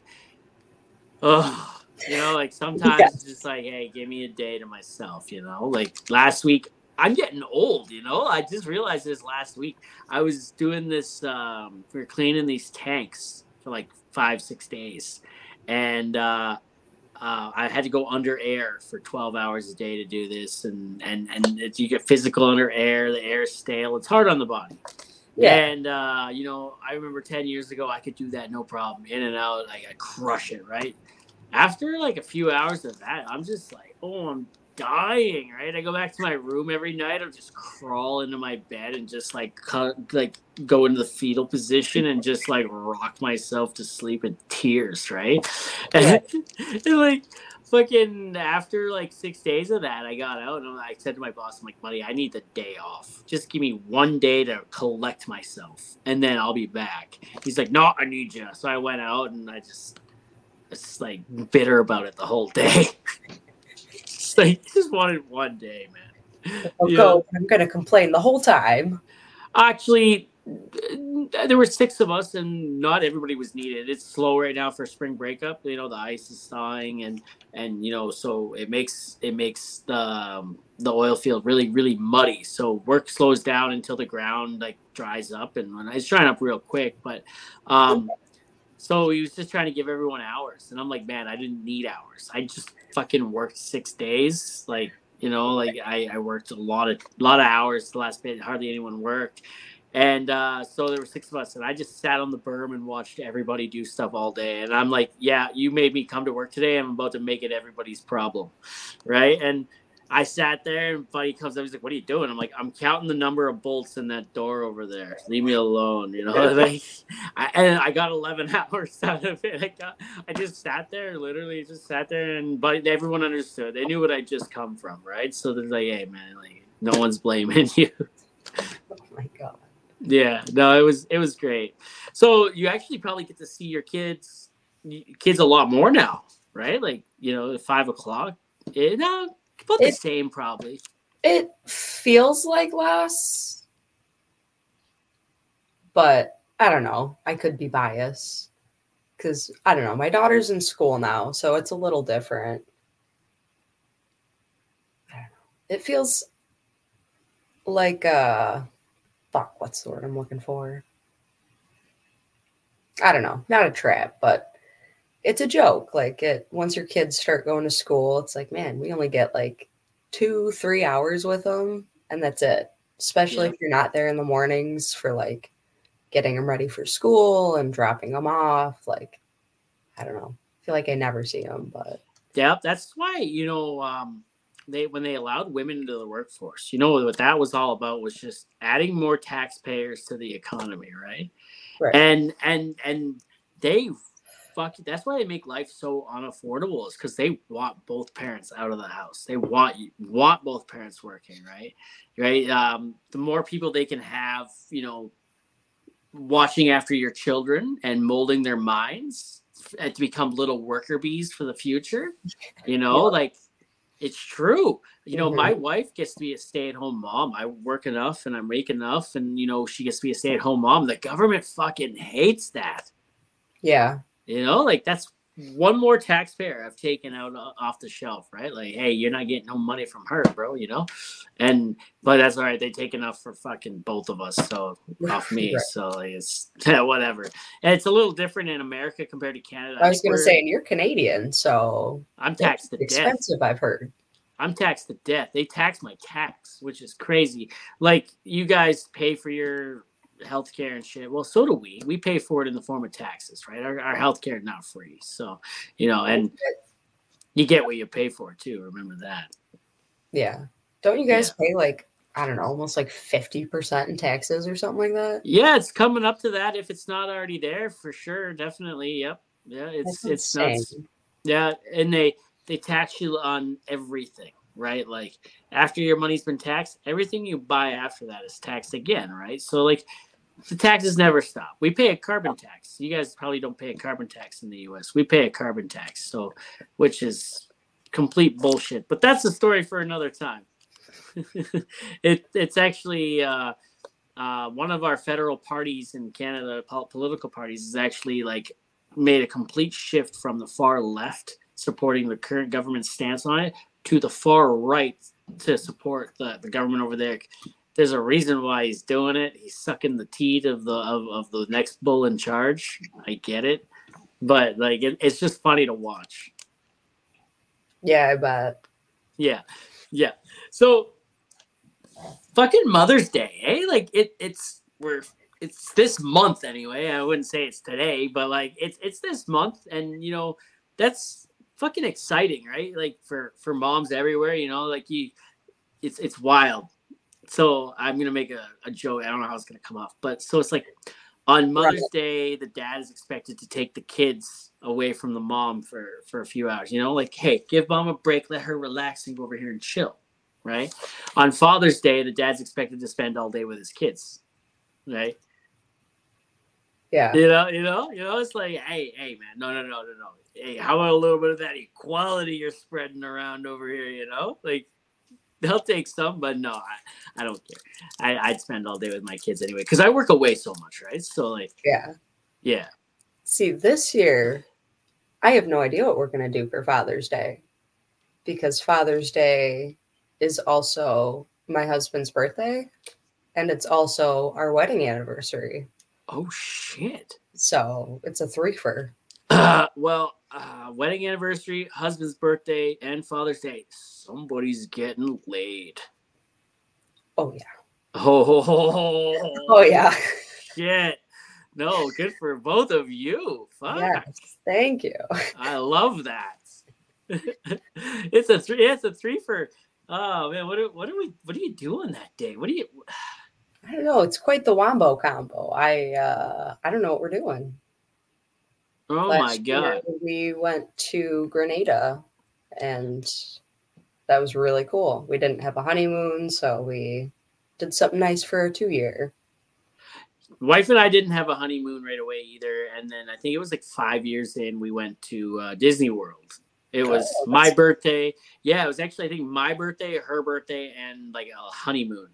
oh, you know, like sometimes it's just Yes. like, hey, give me a day to myself, you know? Like last week, I'm getting old, you know? I just realized this last week. I was doing this, um, we are cleaning these tanks for like five, six days. And uh, uh, I had to go under air for twelve hours a day to do this. And, and, and it, you get physical under air, the air is stale. It's hard on the body. Yeah. And uh, you know, I remember ten years ago I could do that no problem, in and out, like I crush it, right? After like a few hours of that, I'm just like, oh, I'm dying, right? I go back to my room every night. I'll just crawl into my bed and just like cut, like go into the fetal position and just like rock myself to sleep in tears, right? Yeah. And, and like fucking after like six days of that, I got out and I said to my boss, I'm like, buddy, I need the day off. Just give me one day to collect myself and then I'll be back. He's like, no, I need you. So I went out and I just it's like bitter about it the whole day. It's like just wanted one day, man. I'll You go. know, I'm going to complain the whole time. actually, there were six of us, and not everybody was needed. It's slow right now for spring breakup. You know, the ice is thawing, and and you know, so it makes it makes the um, the oil field really really muddy. So work slows down until the ground like dries up, and it's drying up real quick. But um, so he was just trying to give everyone hours. And I'm like, man, I didn't need hours. I just fucking worked six days. Like, you know, like I, I worked a lot of a lot of hours the last bit. Hardly anyone worked. And uh, so there were six of us, and I just sat on the berm and watched everybody do stuff all day. And I'm like, yeah, you made me come to work today. I'm about to make it everybody's problem, right? And I sat there, and Buddy comes up. He's like, "What are you doing?" I'm like, "I'm counting the number of bolts in that door over there. Leave me alone." You know, like, I, and I got eleven hours out of it. I got, I just sat there, literally just sat there, and but everyone understood. They knew what I just come from, right? So they're like, "Hey, man, like, no one's blaming you." Oh my God. Yeah, no, it was it was great. So you actually probably get to see your kids kids a lot more now, right? Like, you know, at five o'clock. You know, about the It same probably. it feels like less, but I don't know. I could be biased because I don't know. My daughter's in school now, so it's a little different. I don't know. It feels like uh fuck, what's the word I'm looking for? I don't know. Not a trap, but it's a joke. Like it once your kids start going to school, it's like, man, we only get like two, three hours with them, and that's it. Especially Yeah. if you're not there in the mornings for like getting them ready for school and dropping them off. Like, I don't know. I feel like I never see them, but Yeah, that's why, you know, um, they when they allowed women into the workforce, you know what that was all about was just adding more taxpayers to the economy, right? right. And and and they fuck that's why they make life so unaffordable is because they want both parents out of the house. They want you want both parents working, right? Right. Um, the more people they can have, you know, watching after your children and molding their minds to become little worker bees for the future, you know, Yep. like it's true. You know, Mhm. my wife gets to be a stay-at-home mom. I work enough and I make enough, and you know, she gets to be a stay-at-home mom. The government fucking hates that. Yeah. You know, like that's one more taxpayer I've taken out uh, off the shelf, right? Like, hey, you're not getting no money from her, bro. You know, and but that's all right. They take enough for fucking both of us, so off me. Right. So like, it's yeah, whatever. And it's a little different in America compared to Canada. I I was think gonna we're say, and you're Canadian, so I'm they're taxed to death. expensive, I've heard. I'm taxed to death. They tax my tax, which is crazy. Like you guys pay for your healthcare and shit. Well, so do we. We pay for it in the form of taxes, right? Our, our healthcare is not free. So, you know, and you get what you pay for too. Remember that. Yeah. Don't you guys Yeah. pay like, I don't know, almost like fifty percent in taxes or something like that? Yeah, it's coming up to that if it's not already there for sure. Definitely. Yep. Yeah, That's it's it's insane. nuts. Yeah, and they they tax you on everything, right? Like after your money's been taxed, everything you buy after that is taxed again, right? So like the taxes never stop. We pay a carbon tax. You guys probably don't pay a carbon tax in the U S. We pay a carbon tax, so which is complete bullshit. But that's a story for another time. it it's actually uh, uh, one of our federal parties in Canada, pol- political parties, is actually like made a complete shift from the far left supporting the current government stance on it to the far right to support the, the government over there. There's a reason why he's doing it. He's sucking the teat of the of, of the next bull in charge. I get it, but like it, it's just funny to watch. Yeah, I bet. Yeah, yeah. So fucking Mother's Day, eh? Like it, it's we're it's this month anyway. I wouldn't say it's today, but like it's it's this month, and you know that's fucking exciting, right? Like for for moms everywhere, you know, like you, it's it's wild. So I'm gonna make a, a joke. I don't know how it's gonna come off, but so it's like on Right. Mother's Day, the dad is expected to take the kids away from the mom for for a few hours. You know, like hey, give mom a break, let her relax, and go over here and chill. Right. On Father's Day, the dad's expected to spend all day with his kids. Right. Yeah. You know, you know, you know, it's like, hey, hey, man, no, no, no, no, no. Hey, how about a little bit of that equality you're spreading around over here? You know, like they'll take some, but no, I, I don't care. I, I'd spend all day with my kids anyway because I work away so much, right? So like, Yeah. yeah. See, this year, I have no idea what we're going to do for Father's Day because Father's Day is also my husband's birthday and it's also our wedding anniversary. Oh shit. So it's a threefer. Uh, well, uh, wedding anniversary, husband's birthday, and Father's Day. Somebody's getting laid. Oh, yeah. Oh, Oh, yeah. shit. No, good for both of you. Fuck. Yes. Thank you. I love that. it's a three. It's a three for. Oh man, what do, what do we? What are you doing that day? What do you? I don't know. It's quite the wombo combo. I uh, I don't know what we're doing. Oh my Last year god. we went to Grenada, and that was really cool. We didn't have a honeymoon, so we did something nice for a two year. Wife and I didn't have a honeymoon right away either, and then I think it was like five years in we went to uh, Disney World. It was Oh, my that's- birthday. Yeah, it was actually I think my birthday, her birthday, and like a honeymoon.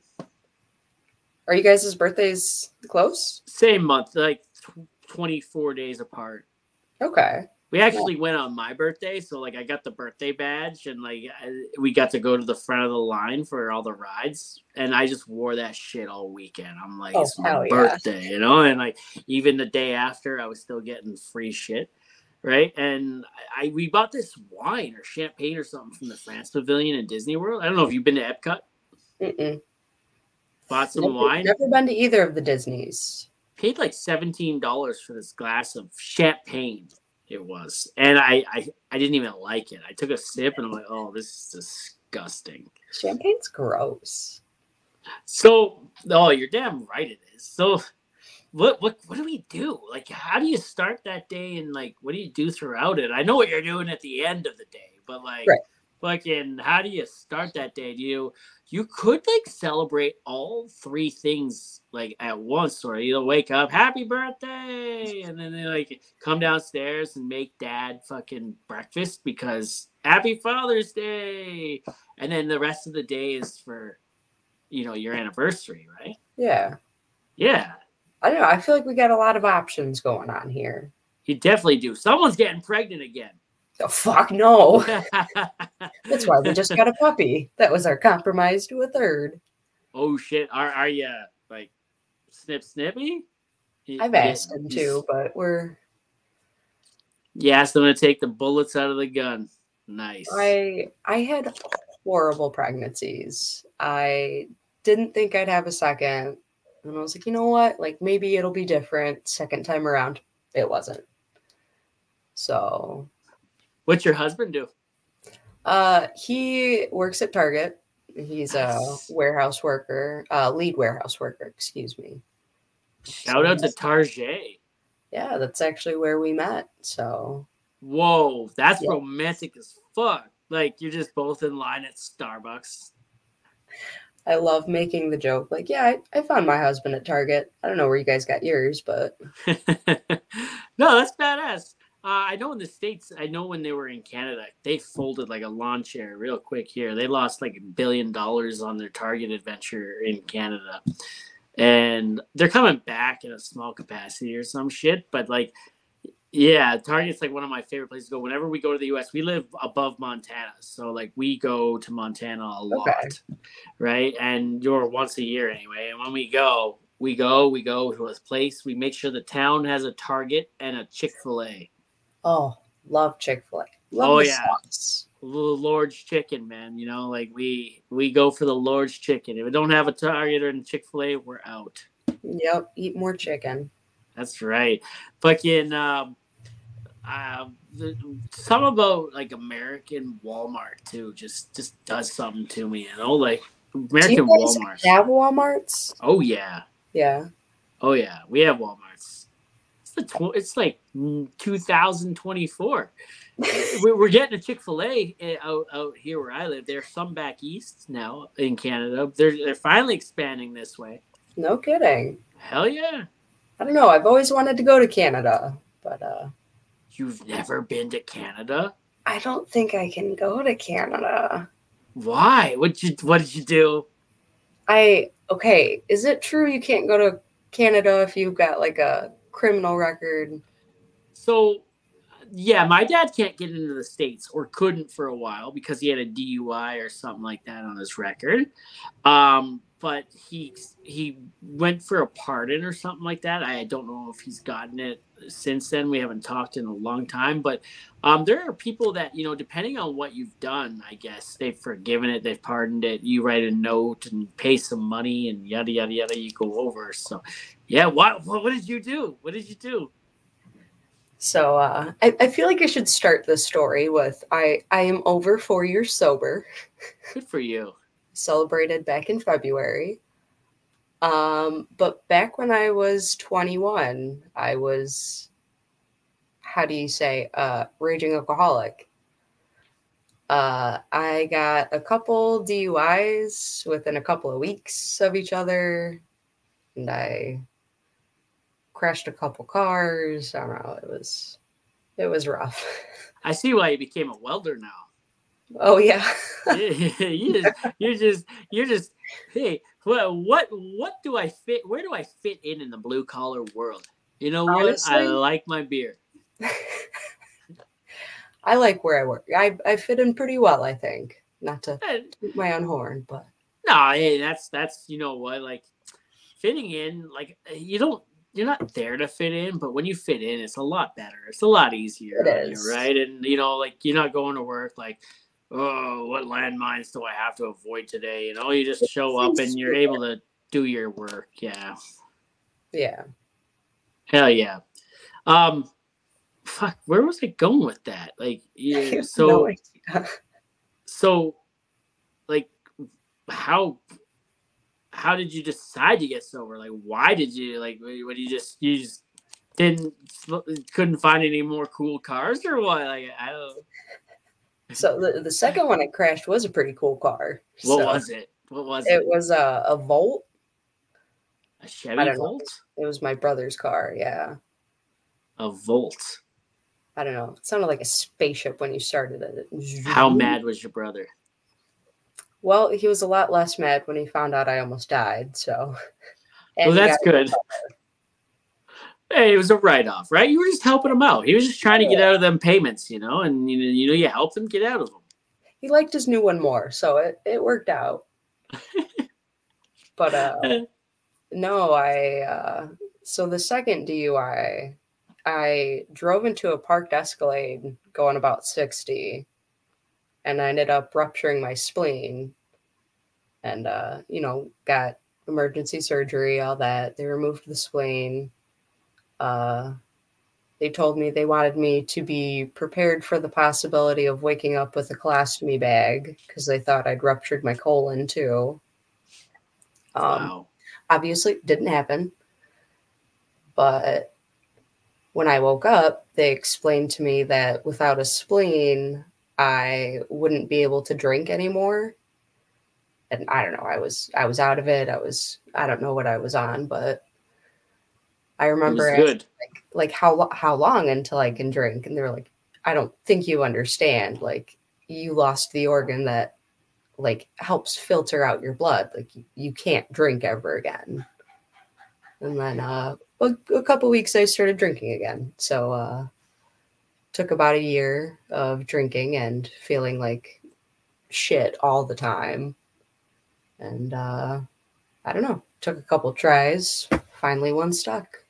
Are you guys' birthdays close? Same month, like twenty-four days apart. Okay. We actually went on my birthday, so like I got the birthday badge, and like I, we got to go to the front of the line for all the rides, and I just wore that shit all weekend. I'm like, Oh, it's my hell yeah. birthday, you know, and like even the day after, I was still getting free shit, right? And I, I we bought this wine or champagne or something from the France Pavilion in Disney World. I don't know if you've been to Epcot. Mm-mm. Bought some Never, wine. never been to either of the Disneys. Paid like seventeen dollars for this glass of champagne. It was, and I, I I didn't even like it. I took a sip and I'm like, oh, this is disgusting. Champagne's gross. So, oh, you're damn right it is. So, what what what do we do? Like, how do you start that day, and like, what do you do throughout it? I know what you're doing at the end of the day, but like, Right. fucking, how do you start that day? Do you you could like celebrate all three things like at once, or you know, wake up, happy birthday, and then they like come downstairs and make dad fucking breakfast because happy Father's Day, and then the rest of the day is for you know your anniversary, right? Yeah. Yeah, I don't know. I feel like we got a lot of options going on here. you definitely do. Someone's getting pregnant again. Oh, fuck no. That's why we just got a puppy. That was our compromise to a third. Oh shit! Are are you like snip snippy? I've asked him to, but we're. You asked them to take the bullets out of the gun. Nice. I I had horrible pregnancies. I didn't think I'd have a second, and I was like, you know what? Like maybe it'll be different second time around. It wasn't. So. What's your husband do? Uh, he works at Target. He's a That's warehouse worker, uh, lead warehouse worker, excuse me. So shout out to he's, Tarjay. yeah, that's actually where we met. So, Whoa, that's yeah, romantic as fuck. Like you're just both in line at Starbucks. I love making the joke. Like, yeah, I, I found my husband at Target. I don't know where you guys got yours, but No, that's badass. Uh, I know in the States, I know when they were in Canada, they folded like a lawn chair real quick here. They lost like a billion dollars on their Target adventure in Canada. And they're coming back in a small capacity or some shit. But like, yeah, Target's like one of my favorite places to go. Whenever we go to the U S, we live above Montana. So like we go to Montana a okay. lot, right? And you're once a year anyway. And when we go, we go, we go to a place. We make sure the town has a Target and a Chick-fil-A. Oh, love Chick-fil-A. Love Oh the yeah, sauce. Lord's Chicken, man. You know, like we we go for the Lord's Chicken. If we don't have a Target or a Chick-fil-A, we're out. Yep, eat more chicken. That's right. Fucking um, uh, the, some about like American Walmart too. Just just does something to me, you know, like Do you American guys Walmart. have Walmarts? Oh yeah, Yeah. oh yeah, we have Walmarts. It's the tw- it's like two thousand twenty-four. We're getting a Chick-fil-A out, out here where I live. There's some back east now in Canada. They're they're finally expanding this way. No kidding. Hell yeah! I don't know. I've always wanted to go to Canada, but uh, You've never been to Canada? I don't think I can go to Canada. Why? What you what did you do? I okay. Is it true you can't go to Canada if you've got like a criminal record? So yeah, my dad can't get into the States or couldn't for a while because he had a D U I or something like that on his record. Um, but he he went for a pardon or something like that. I don't know if he's gotten it since then. We haven't talked in a long time, but um, there are people that, you know, depending on what you've done, I guess they've forgiven it, they've pardoned it. You write a note and pay some money and yada yada yada. You go over. So, yeah. What what, what did you do? What did you do? So uh, I, I feel like I should start this story with I I am over four years sober. Good for you. Celebrated back in February. Um, but back when I was twenty-one, I was, how do you say, uh, raging alcoholic. Uh, I got a couple D U Is within a couple of weeks of each other, and I crashed a couple cars. I don't know. It was it was rough. I see why you became a welder now. Oh yeah. you just, you're just, you're just. Hey, well, what, what do I fit? Where do I fit in in the blue collar world? You know what? I Honestly, like my beer. I like where I work. I I fit in pretty well, I think. Not to Eh, toot my own horn, but No, hey, that's that's you know what, like fitting in. Like you don't, you're not there to fit in, but when you fit in, it's a lot better. It's a lot easier it on you, is. right? And you know, like you're not going to work like, oh, what landmines do I have to avoid today? You know, you just show up Seems and you're stupid. able to do your work. Yeah, Yeah. hell yeah. Um, fuck, where was I going with that? Like, I yeah, have no so, idea. so, like, how, how did you decide to get sober? Like, why did you, like, what you just, you just didn't, couldn't find any more cool cars or what? Like, I don't, So the, the second one I crashed was a pretty cool car. what So was it? What was it it? was a, a Volt. A I Chevy don't know. Volt? It was my brother's car. Yeah. A Volt. I don't know. It sounded like a spaceship when you started it. How mad was your brother? Well, he was a lot less mad when he found out I almost died. So, Well, and he got that's good. Hey, it was a write off, right? You were just helping him out. He was just trying to get out of them payments, you know, and you know, you know, you helped him get out of them. he liked his new one more, so it, it worked out. But uh no, I uh so the second D U I, I drove into a parked Escalade going about sixty, and I ended up rupturing my spleen and uh, you know, got emergency surgery, all that. They removed the spleen. Uh they told me they wanted me to be prepared for the possibility of waking up with a colostomy bag because they thought I'd ruptured my colon too. Um, Wow. Obviously, it didn't happen. But when I woke up, they explained to me that without a spleen, I wouldn't be able to drink anymore. And I don't know, I was I was out of it. I was I don't know what I was on, but I It remember was asking good. like like how lo- how long until I can drink, and they were like, I don't think you understand. Like you lost the organ that like helps filter out your blood. Like you, you can't drink ever again. And then uh, a, a couple weeks I started drinking again. So uh, took about a year of drinking and feeling like shit all the time. And uh, I don't know, took a couple tries, finally one stuck.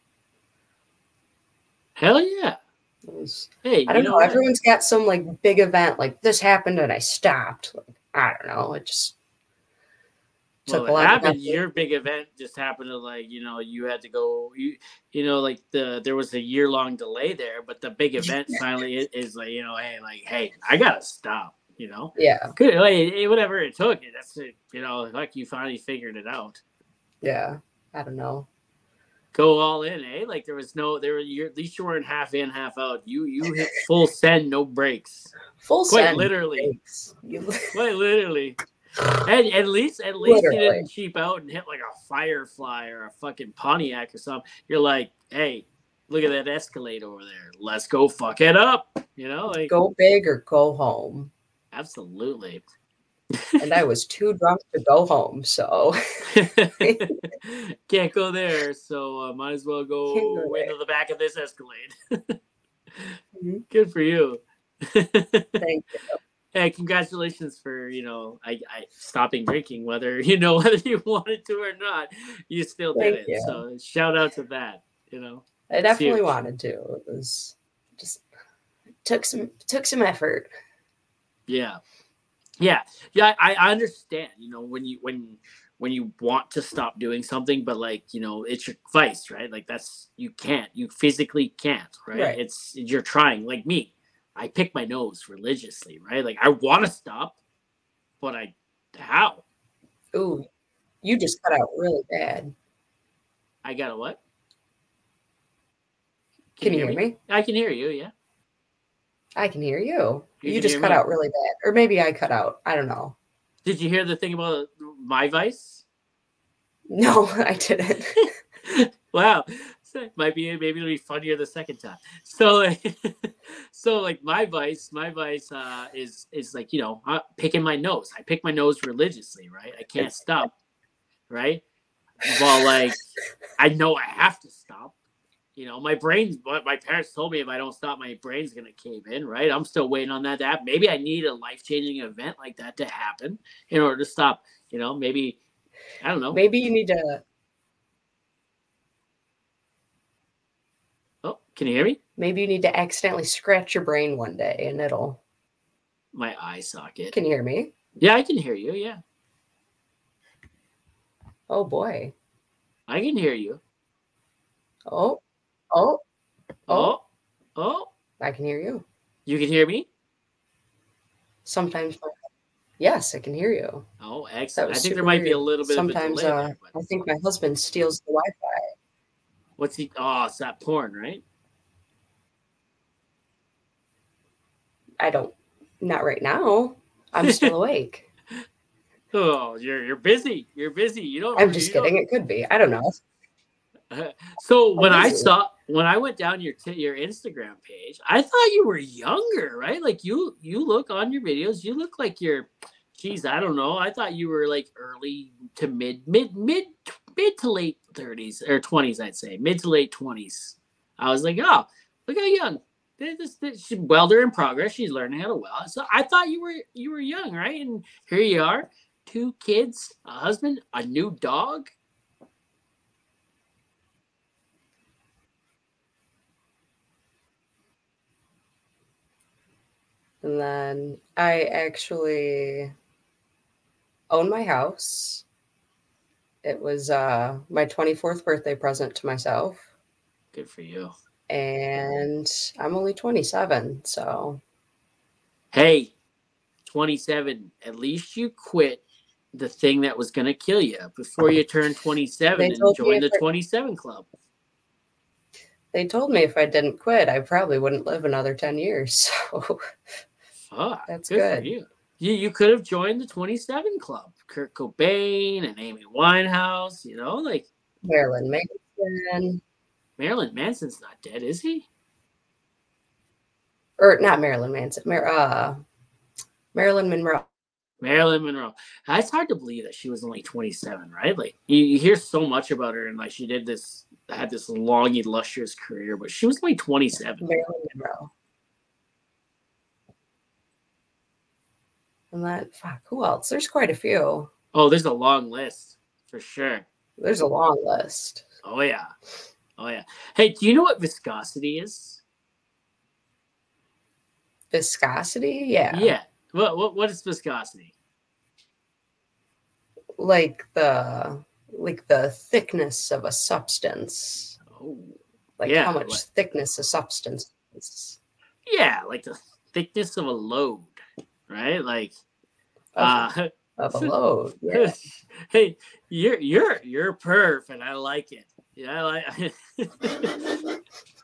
Hell yeah. It was, Hey, I you don't know, know what? everyone's got some like big event, like this happened and I stopped. Like, I don't know, it just Well, took a it lot of happened. effort. Your big event just happened to like, you know, you had to go. You, you know, like the there was a year long delay there, but the big event finally is, is like, you know, hey, like, hey, I gotta stop. You know, Yeah, good, like, whatever it took. That's it. You know, like you finally figured it out. yeah, I don't know. Go all in, eh? Like there was no, there. You at least you weren't half in, half out. You you hit full send, no breaks. Full Quite send literally, breaks. You, quite literally. And at least, at least you literally. didn't cheap out and hit like a Firefly or a fucking Pontiac or something. You're like, hey, look at that Escalade over there. Let's go fuck it up. You know, like Go big or go home. absolutely. And I was too drunk to go home, so Can't go there, so uh, might as well can't go go there. into the back of this Escalade. Mhm. Good for you. Thank you. Hey, congratulations for you know I, I stopping drinking, whether you know whether you wanted to or not, you still did Thank it. you. So shout out to that. You know, I it's definitely huge. wanted to. It was just took some took some effort. Yeah, yeah, yeah. I, I understand. You know, when you when when you want to stop doing something, but like you know, it's your vice, right? Like that's you can't, you physically can't, right? Right. It's you're trying. Like me, I pick my nose religiously, right? Like I want to stop, but I how Ooh, you just cut out really bad. I gotta what? Can Can you you hear hear me? me? I can hear you. Yeah. I can hear you. You You can just hear cut me. out really bad. Or maybe I cut out. I don't know. Did you hear the thing about my vice? No, I didn't. Wow. So might be maybe it'll be funnier the second time. So so like my vice, my vice uh is is like, you know, uh, picking my nose. I pick my nose religiously, right? I can't stop, right? Well, like I know I have to stop. You know, my brain, my parents told me if I don't stop, my brain's going to cave in, right? I'm still waiting on that to happen. Maybe I need a life changing event like that to happen in order to stop. You know, maybe, I don't know. Maybe you need to Oh, can you hear me? maybe you need to accidentally scratch your brain one day and it'll My eye socket. Can you hear me? Yeah, I can hear you. Yeah, Oh boy. I can hear you. Oh. Oh. Oh. Oh, oh, I can hear you. you can hear me? Sometimes yes, I can hear you. Oh, That excellent. I was think there super might be a weird. little bit of a Sometimes delay uh there, but I think my husband steals the Wi-Fi. what's he? Oh, it's that porn, right? I don't not right now. I'm still awake. Oh, you're you're busy. You're busy. You don't I'm just you kidding. don't It could be. I don't know. So I'm when I busy. saw when I went down your t- your Instagram page, I thought you were younger, right? Like you you look on your videos, you look like you're, geez, I don't know. I thought you were like early to mid mid mid mid to late thirties or twenties, I'd say mid to late twenties. I was like, oh, look how young. This, this, this welder in progress. She's learning how to weld. So I thought you were you were young, right? And here you are, two kids, a husband, a new dog. And then I actually own my house. It was uh my twenty-fourth birthday present to myself. Good for you. and I'm only twenty-seven. So, Hey, twenty-seven. At least you quit the thing that was going to kill you before you turned twenty-seven they and told me join if the I, twenty-seven club. they told me if I didn't quit, I probably wouldn't live another ten years. So Fuck, that's good for good. you. You you could have joined the twenty-seven club. Kurt Cobain and Amy Winehouse, you know, like Marilyn Manson, Marilyn Manson's not dead, is he? or not Marilyn Manson, Mar- uh, Marilyn Monroe. Marilyn Monroe. It's hard to believe that she was only twenty-seven, right? Like you, you hear so much about her, and like she did this, had this long, illustrious career, but she was only twenty-seven. Marilyn Monroe. And that, fuck, who else? There's quite a few. Oh, there's a long list for sure. There's a long list. Oh yeah, oh yeah. Hey, do you know what viscosity is? Viscosity? Yeah. Yeah. What what what is viscosity? Like the like the thickness of a substance. Oh, Like yeah, how much like, thickness a substance is. yeah, like the thickness of a load, right? Like, Of, uh, of a load. Yeah. hey, you're you're you're perf, and I like it. Yeah, I like.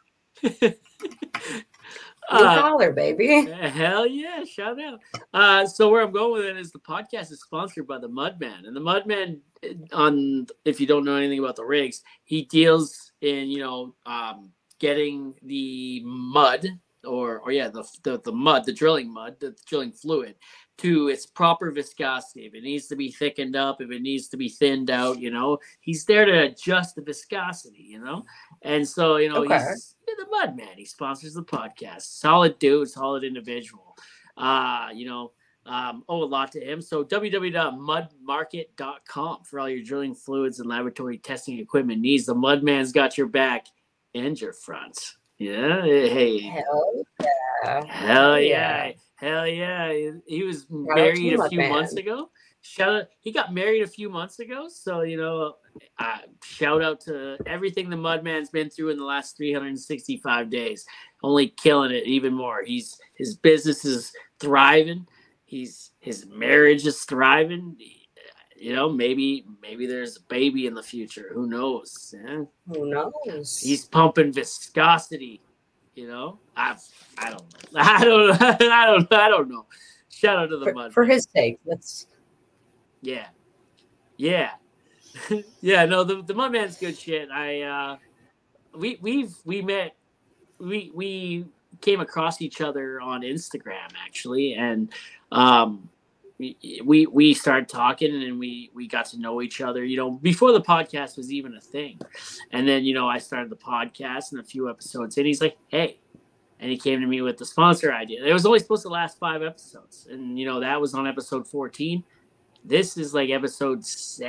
Blue uh, collar, baby. Hell yeah, shout out. Uh, so where I'm going with it is the podcast is sponsored by the Mudman, and the Mudman, on if you don't know anything about the rigs, he deals in you know um, getting the mud or or yeah the, the the mud, the drilling mud, the drilling fluid to its proper viscosity. If it needs to be thickened up, if it needs to be thinned out, you know, he's there to adjust the viscosity, you know, and so you know Okay. he's. The Mud Man. He sponsors the podcast. Solid dude, solid individual. Uh, you know, um, owe a lot to him. So w w w dot mud market dot com for all your drilling fluids and laboratory testing equipment needs. The Mudman's got your back and your front. Yeah. Hey. Hell yeah. Hell yeah. Hell yeah. He, he was Shout married a few Mudman. months ago. Shout out, he got married a few months ago. So, you know, uh, shout out to everything the Mudman's been through in the last three hundred sixty-five days. Only killing it even more. He's his business is thriving. He's his marriage is thriving. You know, maybe maybe there's a baby in the future. Who knows? Yeah? Who knows? He's pumping viscosity. You know, I I don't know. I don't I don't I don't know. Shout out to the for, Mud for Man. his sake. Let's. Yeah, yeah, yeah. No, the the Mudman's good shit. I uh, we we've we met we we came across each other on Instagram actually, and um, we we we started talking and we we got to know each other. You know, before the podcast was even a thing, and then you know I started the podcast and a few episodes, and he's like, hey. And he came to me with the sponsor idea. It was only supposed to last five episodes. And, you know, that was on episode fourteen. This is like episode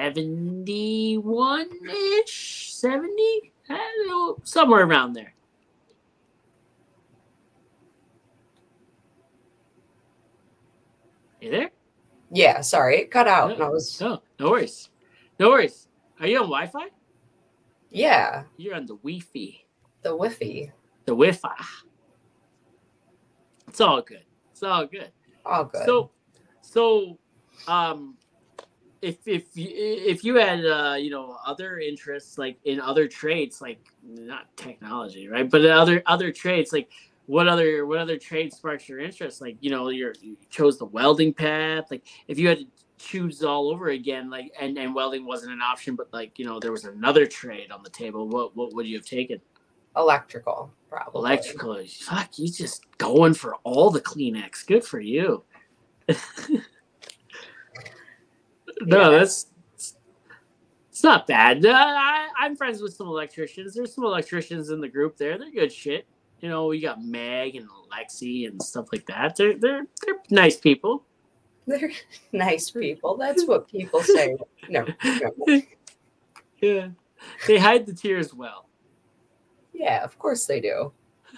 seventy-one-ish, seventy, I don't know, somewhere around there. You there? Yeah, sorry, it cut out. No, and I was. no, no worries. No worries. Are you on Wi-Fi? Yeah, You're on the Wi-Fi. the Wi-Fi. The Wi-Fi. It's all good. It's all good. All good. So, so, um, if if you, if you had uh, you know other interests like in other trades like not technology right but other other trades like what other what other trade sparks your interest like you know you're, you chose the welding path like if you had to choose all over again like and, and welding wasn't an option but like you know there was another trade on the table what what would you have taken? Electrical, probably. Electrical. Fuck, you just going for all the Kleenex. Good for you. No, yeah. that's it's not bad. Uh, I, I'm friends with some electricians. There's some electricians in the group there. They're good shit. You know, we got Meg and Lexi and stuff like that. They're they're they're nice people. They're nice people. That's what people say. No, no. Yeah, they hide the tears well. Yeah, of course they do.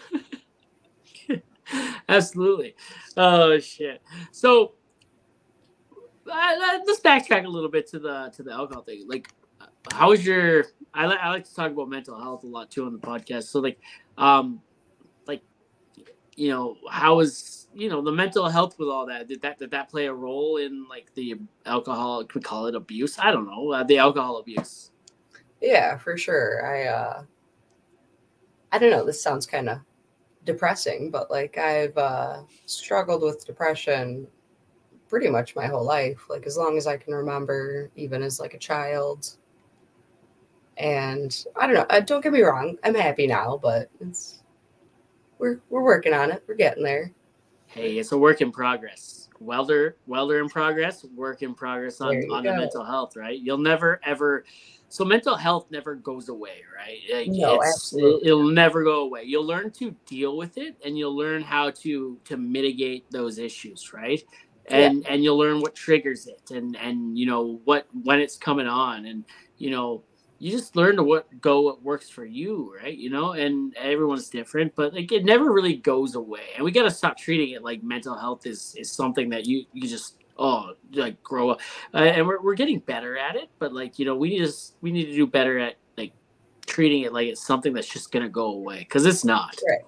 Absolutely. Oh shit. So uh, let's backtrack a little bit to the to the alcohol thing. Like, how was your? I like I like to talk about mental health a lot too on the podcast. So like, um, like you know, how was you know the mental health with all that? Did that did that play a role in like the alcohol? Could we call it abuse? I don't know. Uh, the alcohol abuse. Yeah, for sure. I uh I don't know, this sounds kind of depressing, but like I've uh struggled with depression pretty much my whole life, like as long as I can remember, even as like a child. And I don't know, uh, don't get me wrong, I'm happy now, but it's we're we're working on it. We're getting there. Hey, it's a work in progress. Welder, welder in progress, work in progress There on you on the go. mental health, right? You'll never ever so mental health never goes away, right? Like No, it's absolutely. it, will never go away. You'll learn to deal with it and you'll learn how to to mitigate those issues, right? Yeah, And and you'll learn what triggers it and and you know what when it's coming on and you know you just learn to what go what works for you, right? You know, and everyone's different, but like it never really goes away. And we got to stop treating it like mental health is is something that you you just oh like grow up. Uh, and we're we're getting better at it, but like you know we just we need to do better at like treating it like it's something that's just gonna go away because it's not, right.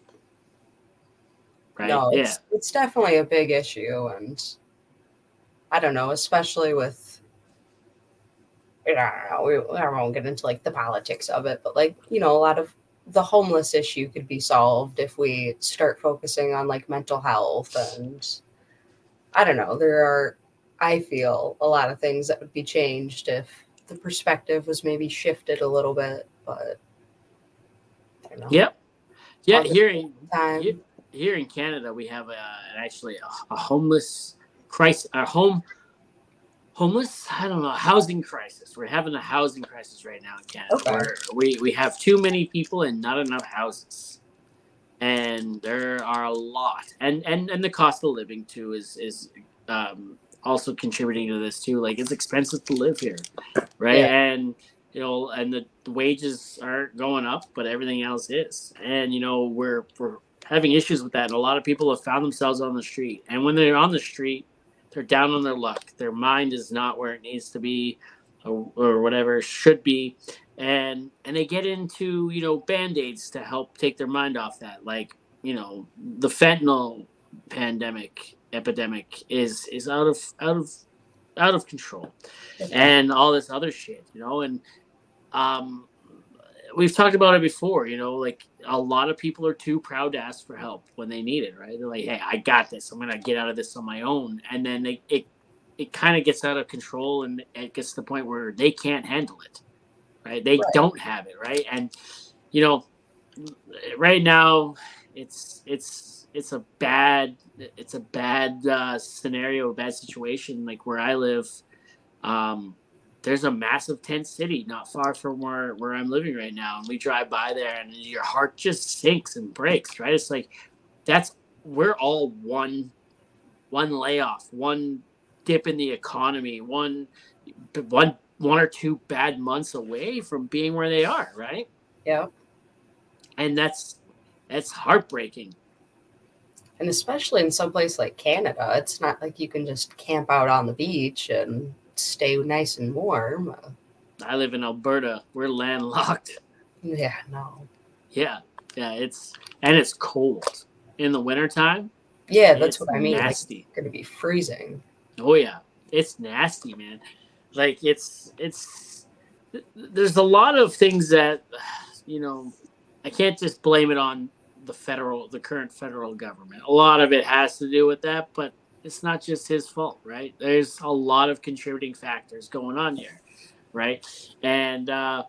right? No, Yeah, it's it's definitely a big issue, and I don't know, especially with I don't know, we, I won't get into like the politics of it, but like you know, a lot of the homeless issue could be solved if we start focusing on like mental health, and I don't know, there are I feel a lot of things that would be changed if the perspective was maybe shifted a little bit, but I don't know. yep, yeah. All the Here in here, time. here in Canada, we have a, actually a, a homeless crisis, a home homeless I don't know housing crisis. We're having a housing crisis right now in Canada Okay. where we we have too many people and not enough houses, and there are a lot, and and and the cost of living too is is um also contributing to this too. Like it's expensive to live here, right? Yeah. And you know and the, the wages aren't going up but everything else is, and you know we're we're having issues with that, and a lot of people have found themselves on the street, and when they're on the street they're down on their luck, their mind is not where it needs to be, or, or whatever it should be, and and they get into you know band-aids to help take their mind off that, like you know the fentanyl pandemic epidemic is is out of out of out of control, Okay. and all this other shit, you know, and um we've talked about it before, you know, like a lot of people are too proud to ask for help when they need it, right? They're like, hey, I got this. I'm gonna get out of this on my own. And then they, it it kind of gets out of control and it gets to the point where they can't handle it, right? They Right. don't have it, right? And you know, right now it's it's it's a bad it's a bad uh, scenario, a bad situation. Like where I live, um, there's a massive tent city not far from where, where I'm living right now. And we drive by there and your heart just sinks and breaks, right? It's like that's we're all one one layoff, one dip in the economy, one one one or two bad months away from being where they are, right? Yeah. And that's that's heartbreaking. And especially in some place like Canada, it's not like you can just camp out on the beach and stay nice and warm. Uh, I live in Alberta. We're landlocked. yeah, no. Yeah. Yeah, it's and it's cold. In the wintertime, Yeah, that's it's what I mean. Like, it's nasty. going to be freezing. Oh yeah, it's nasty, man. Like it's it's there's a lot of things that you know I can't just blame it on the federal the current federal government. A lot of it has to do with that, but it's not just his fault, right? There's a lot of contributing factors going on here, right? And uh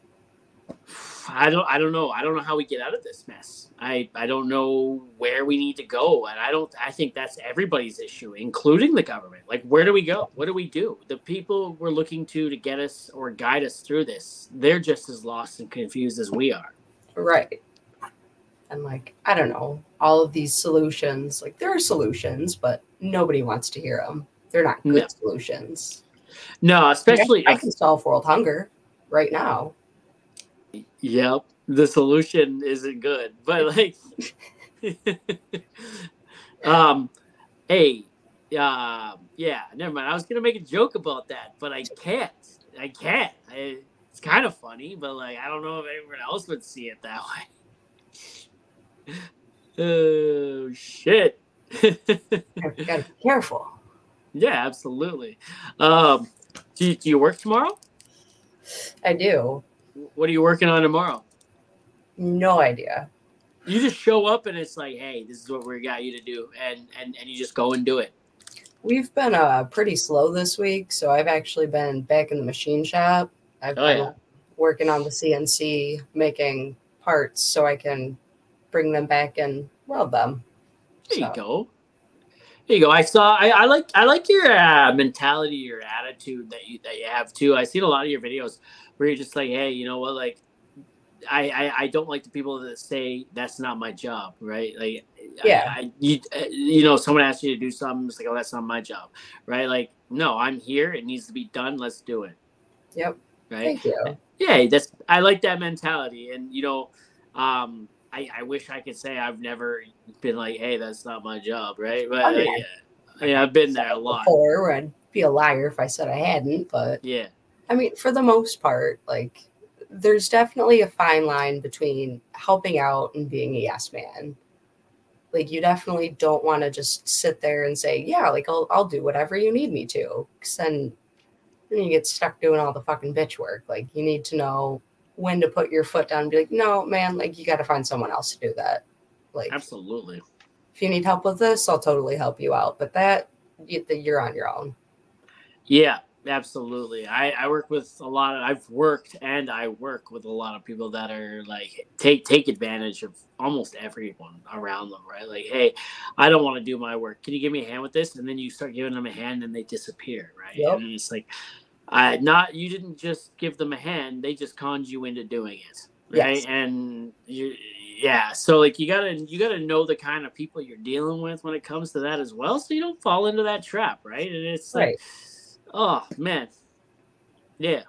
I don't I don't know. I don't know how we get out of this mess. I I don't know where we need to go, and I don't I think that's everybody's issue, including the government. Like where do we go? What do we do? The people we're looking to to get us or guide us through this, they're just as lost and confused as we are. Right. And like, I don't know, all of these solutions, like there are solutions, but nobody wants to hear them. They're not No. good solutions. No, Like, especially I, I can solve world hunger right now. yep, the solution isn't good. But like um hey, uh, yeah, never mind. I was gonna make a joke about that, but I can't. I can't. I, it's kind of funny, but like I don't know if anyone else would see it that way. Oh shit. I've got to be careful. Yeah, absolutely. Um, do you, do you work tomorrow? I do. What are you working on tomorrow? No idea. You just show up and it's like, hey, this is what we got you to do, and and and you just go and do it. We've been uh pretty slow this week, so I've actually been back in the machine shop. I've Oh been yeah, working on the C N C, making parts so I can bring them back and weld them. there you So go. There you go. I saw. I, I like. I like your uh, mentality, your attitude that you that you have too. I seen a lot of your videos where you're just like, hey, you know what? Like, I I, I don't like the people that say that's not my job, right? Like, yeah, I, I you uh, you know, someone asks you to do something, it's like, oh, that's not my job, right? Like, no, I'm here. It needs to be done. Let's do it, yep. right? Thank you. Yeah, that's. I like that mentality, and you know, um, I, I wish I could say I've never been like, hey, that's not my job, right? But I mean, like, yeah, I've been said there a it lot. before. I'd be a liar if I said I hadn't, but Yeah, I mean, for the most part, like there's definitely a fine line between helping out and being a yes man. Like you definitely don't want to just sit there and say, yeah, like I'll I'll do whatever you need me to. 'Cause then then you get stuck doing all the fucking bitch work. Like you need to know when to put your foot down and be like, no, man, like you got to find someone else to do that. Like absolutely. if you need help with this, I'll totally help you out. But that you, you're on your own. Yeah, absolutely. I, I work with a lot of I've worked and I work with a lot of people that are like take take advantage of almost everyone around them, right? Like, hey, I don't want to do my work. Can you give me a hand with this? And then you start giving them a hand and they disappear, right? Yep. And it's like I not you didn't just give them a hand, they just conned you into doing it. Right. Yes. And you yeah, so like you gotta you gotta know the kind of people you're dealing with when it comes to that as well, so you don't fall into that trap, right? And it's like, Right. oh man, yeah,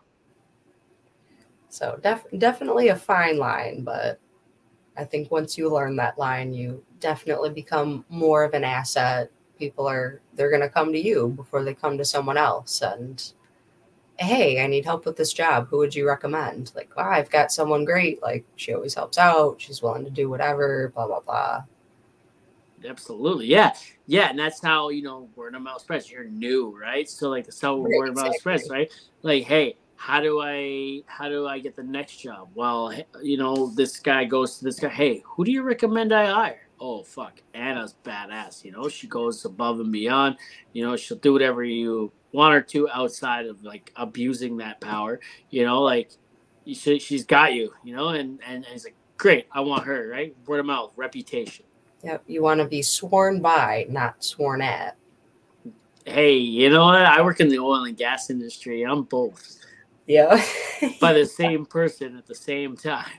So def- definitely a fine line, but I think once you learn that line, you definitely become more of an asset. People are they're going to come to you before they come to someone else and hey, I need help with this job. Who would you recommend? Like, oh, I've got someone great. Like, she always helps out. She's willing to do whatever, blah, blah, blah. absolutely, yeah, yeah, and that's how you know word of mouth spreads. You're new, right? So like that's how Right, word of mouth spreads, exactly. right? Like, hey, how do I how do I get the next job? Well, you know, this guy goes to this guy. Hey, who do you recommend I hire? Oh fuck, Anna's badass. You know, she goes above and beyond. You know, she'll do whatever you want her to outside of like abusing that power. You know, like she, she's got you. You know, and and, and he's like, great, I want her. Right, word of mouth, reputation. Yep. You want to be sworn by, not sworn at. Hey, you know what? I work in the oil and gas industry. I'm both Yeah. by the same person at the same time.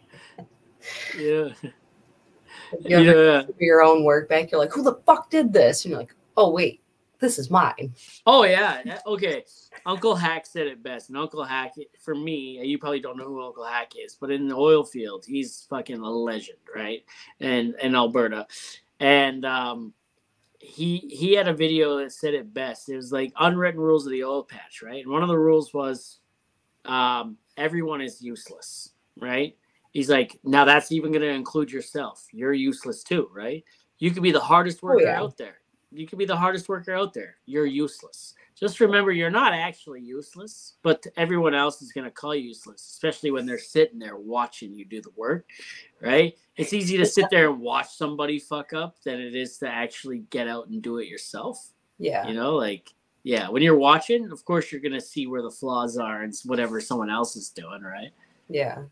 Yeah. You ever Yeah. do your own work back? You're like, who the fuck did this? And you're like, oh, wait, this is mine. Oh, yeah. Okay. Uncle Hack said it best. And Uncle Hack, for me, you probably don't know who Uncle Hack is, but in the oil field, he's fucking a legend, right? And in Alberta. And um, he he had a video that said it best. It was like unwritten rules of the oil patch, right? And one of the rules was um, everyone is useless, right? He's like, now that's even going to include yourself. You're useless too, right? You could be the hardest Oh, worker yeah. out there. You could be the hardest worker out there. You're useless. Just remember, you're not actually useless, but everyone else is going to call you useless, especially when they're sitting there watching you do the work, right? It's easy to sit there and watch somebody fuck up than it is to actually get out and do it yourself. Yeah. You know, like, yeah, when you're watching, of course, you're going to see where the flaws are and whatever someone else is doing, right? Yeah.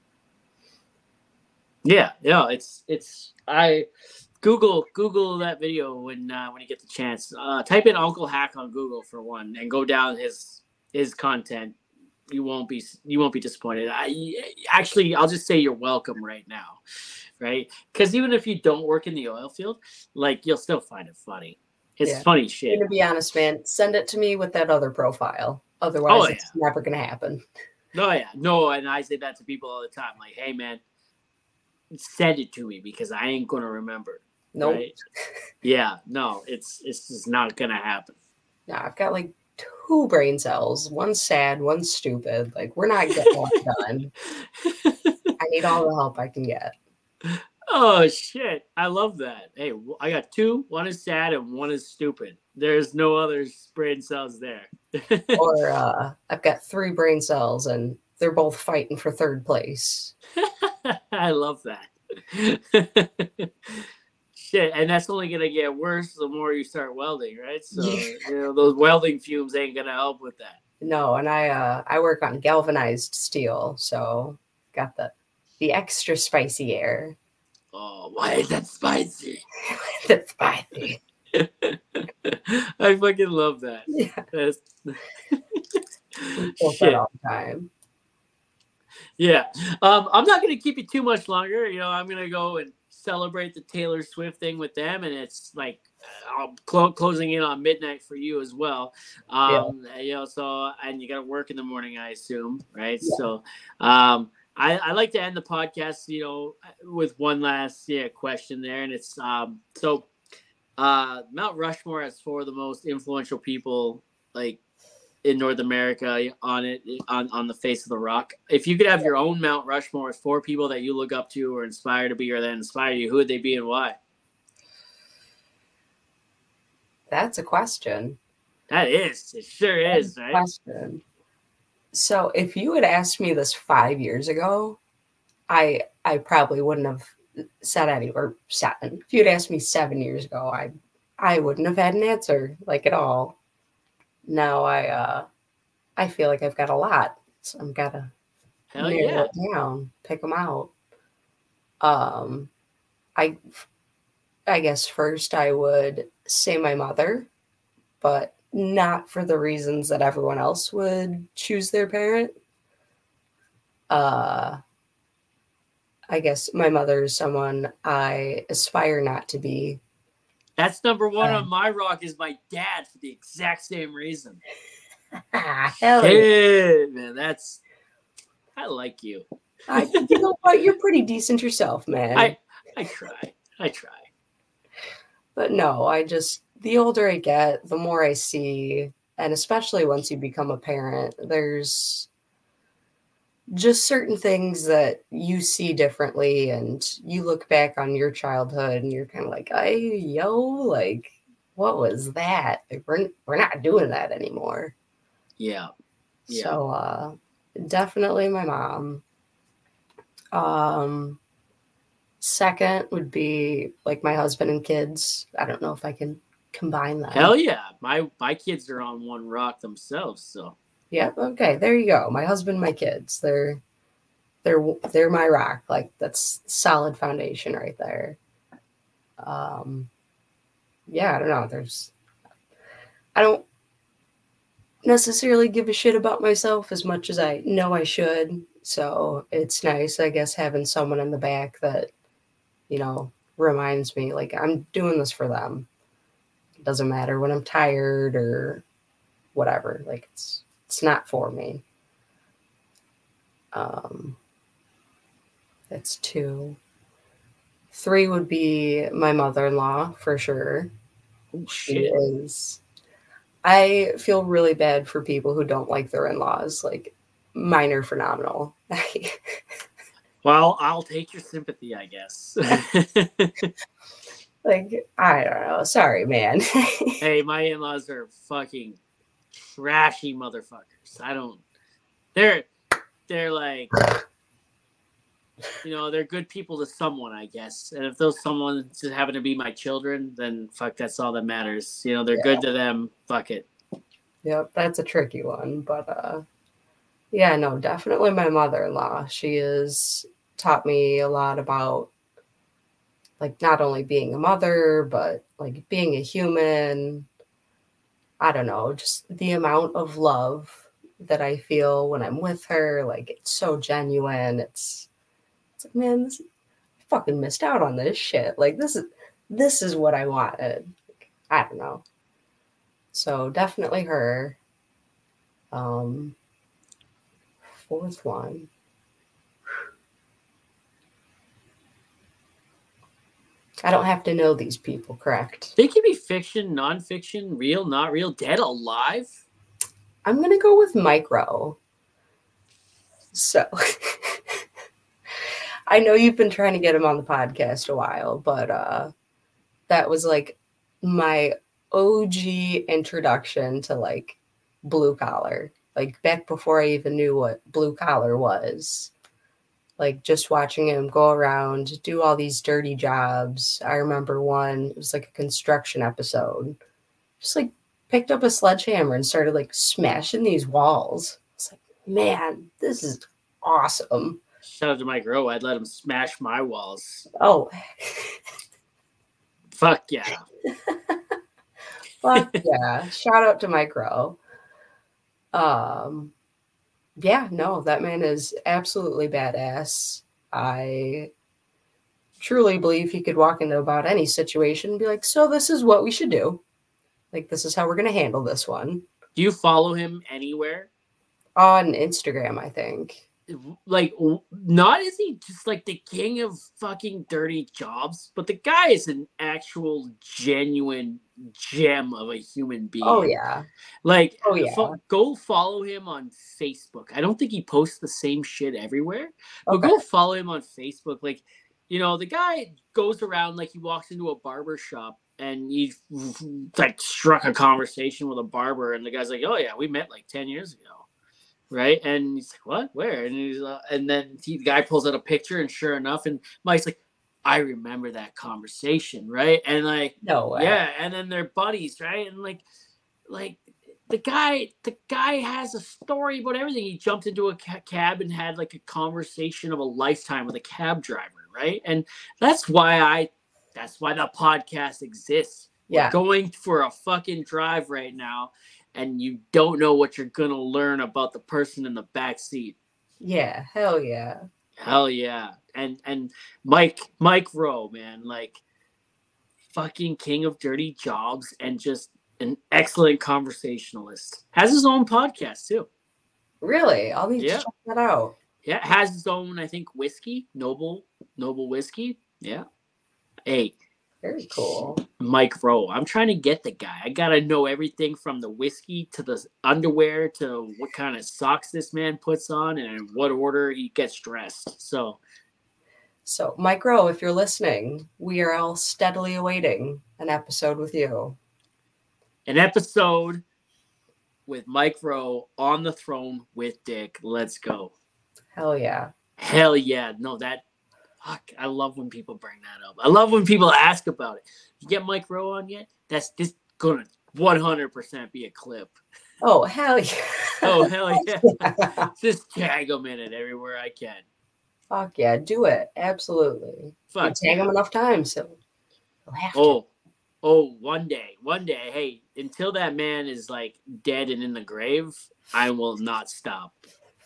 Yeah, yeah, it's it's I Google Google that video when uh, when you get the chance. Uh, type in Uncle Hack on Google for one, and go down his his content. You won't be you won't be disappointed. I actually I'll just say you're welcome right now, right? Because even if you don't work in the oil field, like you'll still find it funny. It's Yeah. funny I'm shit. to be honest, man, send it to me with that other profile. Otherwise, Oh yeah, it's never going to happen. no yeah, no, and I say that to people all the time. Like, hey man, send it to me because I ain't gonna remember. Nope. Right? Yeah, no, it's it's just not gonna happen. Nah, I've got like two brain cells. One's sad, one's stupid. Like, we're not getting one done. I need all the help I can get. Oh shit! I love that. Hey, I got two. One is sad and one is stupid. There's no other brain cells there. Or uh, I've got three brain cells and they're both fighting for third place. I love that. Shit, and that's only gonna get worse the more you start welding, right? So Yeah. you know those welding fumes ain't gonna help with that. No, and I uh, I work on galvanized steel, so got the the extra spicy air. Oh, why is that spicy? That's spicy. I fucking love that. Yeah. That's... Shit. That all the time. Yeah. Um, I'm not going to keep you too much longer. You know, I'm going to go and celebrate the Taylor Swift thing with them. And it's like I'm clo- closing in on midnight for you as well. Um, yeah. You know, so, and you got to work in the morning, I assume. Right. Yeah. So, um, I, I like to end the podcast, you know, with one last yeah, question there. And it's um, so uh, Mount Rushmore has four of the most influential people like in North America on it, on, on the face of the rock. If you could have your own Mount Rushmore with four people that you look up to or inspire to be or that inspire you, who would they be and why? That's a question. That is. It sure That's is, right? Question. So if you had asked me this five years ago, I I probably wouldn't have said any, or seven. If you'd asked me seven years ago, I I wouldn't have had an answer, like, at all. Now I uh, I feel like I've got a lot, so I'm gotta Hell narrow yeah. it down, pick them out. Um, I I guess first I would say my mother, but not for the reasons that everyone else would choose their parent. Uh, I guess my mother is someone I aspire not to be. That's number one um, on my rock is my dad for the exact same reason. Hell Shit, yeah. Man, that's I like you. I, you know what? You're pretty decent yourself, man. I I try. I try. But no, I just the older I get, the more I see, and especially once you become a parent, there's just certain things that you see differently, and you look back on your childhood and you're kind of like, "Hey, yo, like, what was that? Like, we're we're not doing that anymore." Yeah. yeah. So, uh, definitely my mom. Um, second would be like my husband and kids. I don't know if I can combine them. Hell yeah, my my kids are on one rock themselves, so. Yeah, okay, there you go. My husband, my kids, they're they're they're my rock. Like, that's solid foundation right there. Um yeah, I don't know. There's I don't necessarily give a shit about myself as much as I know I should. So it's nice, I guess, having someone in the back that, you know, reminds me, like, I'm doing this for them. It doesn't matter when I'm tired or whatever. Like, it's It's not for me. Um, that's two. Three would be my mother-in-law for sure. Oh, she shit. is. I feel really bad for people who don't like their in-laws. Like, mine are phenomenal. Well, I'll take your sympathy, I guess. Like, I don't know. Sorry, man. Hey, my in-laws are fucking trashy motherfuckers. I don't. They're they're like, you know, they're good people to someone, I guess. And if those someone just happen to be my children, then fuck, that's all that matters. You know, they're yeah. good to them. Fuck it. Yep, that's a tricky one, but uh, yeah, no, definitely my mother-in-law. She has taught me a lot about, like, not only being a mother, but like being a human. I don't know, just the amount of love that I feel when I'm with her. Like, it's so genuine. It's, it's like, man, this, I fucking missed out on this shit. Like, this is, this is what I wanted. Like, I don't know. So definitely her. Um, fourth one. I don't have to know these people, correct? They can be fiction, nonfiction, real, not real, dead, alive. I'm gonna go with Micro. So I know you've been trying to get him on the podcast a while, but uh, that was like my O G introduction to like blue collar. Like back before I even knew what blue collar was. Like just watching him go around, do all these dirty jobs. I remember one, it was like a construction episode. Just like picked up a sledgehammer and started like smashing these walls. It's like, man, this is awesome. Shout out to Mike Rowe. I'd let him smash my walls. Oh, fuck yeah. Fuck yeah. Shout out to Mike Rowe. Um, yeah, no, that man is absolutely badass. I truly believe he could walk into about any situation and be like, so this is what we should do. Like, this is how we're going to handle this one. Do you follow him anywhere? On Instagram, I think. Like, not is he just like the king of fucking dirty jobs, but the guy is an actual genuine gem of a human being. Oh yeah. Like, oh yeah. Fo- go follow him on Facebook. I don't think he posts the same shit everywhere, but Okay. go follow him on Facebook. Like, you know, the guy goes around like he walks into a barber shop and he like struck a conversation with a barber, and the guy's like, "Oh yeah, we met like ten years ago." Right, and he's like, "What? Where?" And he's, uh, and then he, the guy pulls out a picture, and sure enough, and Mike's like, "I remember that conversation," right? And like, no way. yeah, and then they're buddies, right? And like, like the guy, the guy has a story about everything. He jumped into a ca- cab and had like a conversation of a lifetime with a cab driver, right? And that's why I, that's why the podcast exists. Yeah. We're going for a fucking drive right now, and you don't know what you're gonna learn about the person in the back seat. Yeah, hell yeah. Hell yeah. And and Mike Mike Rowe, man, like fucking king of dirty jobs and just an excellent conversationalist. Has his own podcast too. Really? I'll need Yeah. to check that out. Yeah, has his own, I think, whiskey, Noble Noble whiskey. Yeah. Hey, Very cool. Mike Rowe. I'm trying to get the guy. I gotta know everything from the whiskey to the underwear to what kind of socks this man puts on and what order he gets dressed. So, So, Mike Rowe, if you're listening, we are all steadily awaiting an episode with you. an episode with Mike Rowe on the throne with Dick. Let's go. Hell yeah. Hell yeah. No, that. Fuck, I love when people bring that up. I love when people ask about it. You get Mike Rowe on yet? That's this gonna one hundred percent be a clip. Oh, hell yeah. Oh, hell yeah. yeah. Just tag him in it everywhere I can. Fuck yeah, do it. Absolutely. Fuck You tag yeah. him enough times, so he'll have to. Oh, oh, one day, one day. Hey, until that man is like dead and in the grave, I will not stop.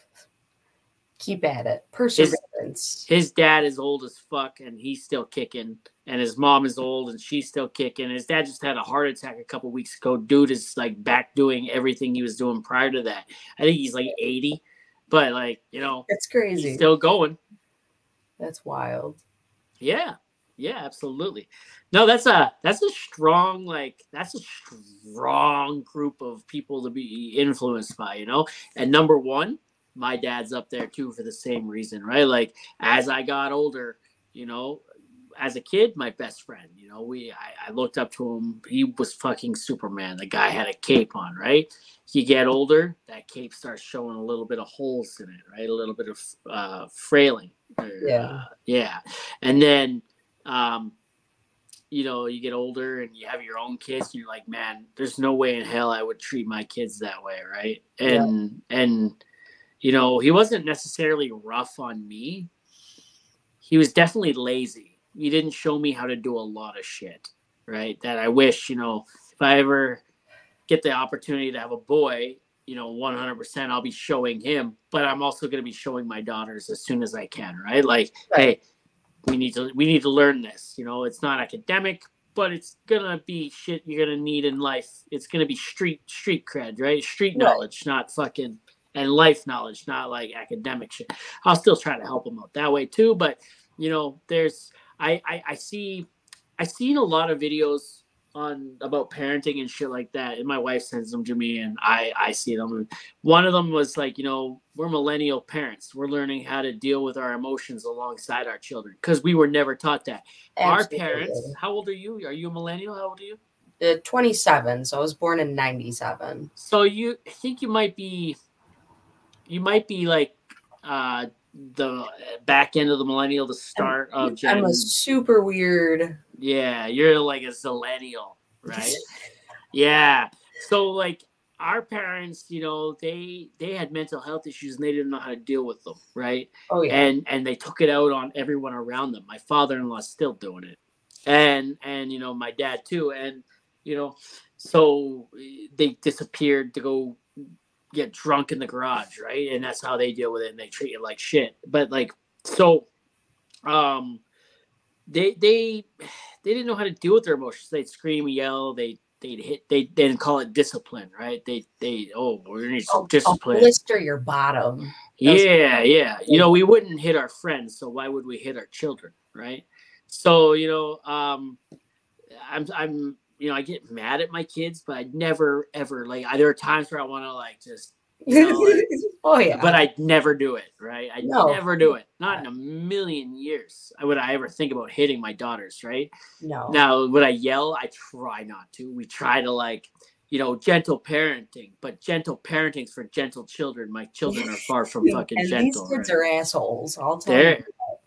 Keep at it. Perseverance. His dad is old as fuck and he's still kicking, and his mom is old and she's still kicking. His dad just had a heart attack a couple weeks ago. Dude is like back doing everything he was doing prior to that. I think he's like eighty, but like, you know, It's crazy. he's still going. That's wild. Yeah. Yeah, absolutely. No, that's a that's a strong, like that's a strong group of people to be influenced by, you know. And number one, my dad's up there too for the same reason, right? Like as I got older, you know, as a kid, my best friend, you know, we I, I looked up to him. He was fucking Superman. The guy had a cape on, right? You get older, that cape starts showing a little bit of holes in it, right? A little bit of uh, frailing. Or, Yeah. uh, yeah. And then um you know, you get older and you have your own kids and you're like, man, there's no way in hell I would treat my kids that way, right? And yeah. and you know, he wasn't necessarily rough on me. He was definitely lazy. He didn't show me how to do a lot of shit, right? That I wish, you know, if I ever get the opportunity to have a boy, you know, one hundred percent I'll be showing him, but I'm also going to be showing my daughters as soon as I can, right? Like, right. Hey, we need to we need to learn this. You know, it's not academic, but it's gonna be shit you're gonna need in life. It's gonna be street street cred, right? Street Right. knowledge, not fucking and life knowledge, not like academic shit. I'll still try to help them out that way too. But you know, there's I I, I see I seen a lot of videos on about parenting and shit like that, and my wife sends them to me, and I I see them. One of them was like, you know, we're millennial parents. We're learning how to deal with our emotions alongside our children because we were never taught that. Absolutely. Our parents. How old are you? Are you a millennial? How old are you? Uh, twenty-seven. So I was born in ninety-seven. So you I think you might be, you might be like uh, the back end of the millennial, the start I'm, of Gen. I'm a super weird. Yeah, you're like a zillennial, right? Yeah. So like our parents, you know, they they had mental health issues and they didn't know how to deal with them, right? Oh yeah. And and they took it out on everyone around them. My father-in-law's still doing it. And and you know, my dad too. And you know, so they disappeared to go get drunk in the garage, right? And that's how they deal with it, and they treat it like shit. But like so um they they they didn't know how to deal with their emotions. They'd scream, yell, they they'd hit, they they didn't call it discipline, right? They they oh, we're gonna need some I'll, discipline. I'll blister your bottom. Yeah, yeah. You know, we wouldn't hit our friends, so why would we hit our children, right? So you know, um, I'm I'm you know, I get mad at my kids, but I never ever like. There are times where I want to like just. You know, like, oh yeah, but I'd never do it, right? I'd no. never do it. Not in a million years would I ever think about hitting my daughters, right? No. Now, would I yell? I try not to. We try to like, you know, gentle parenting, but gentle parenting's for gentle children. My children are far from fucking and gentle. These kids right? are assholes. I'll tell They're you.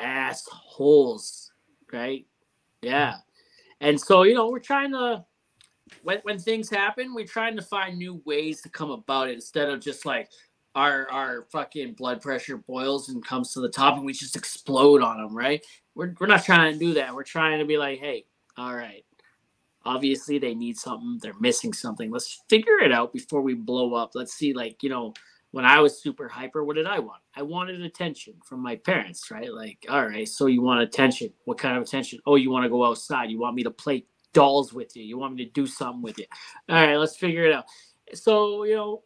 assholes, right? Yeah. And so, you know, we're trying to, when, when things happen, we're trying to find new ways to come about it instead of just like our our fucking blood pressure boils and comes to the top and we just explode on them, right? We're, we're not trying to do that. We're trying to be like, hey, all right, obviously they need something. They're missing something. Let's figure it out before we blow up. Let's see, like, you know, when I was super hyper, what did I want? I wanted attention from my parents, right? Like, all right, so you want attention. What kind of attention? Oh, you want to go outside. You want me to play dolls with you. You want me to do something with you. All right, let's figure it out. So, you know,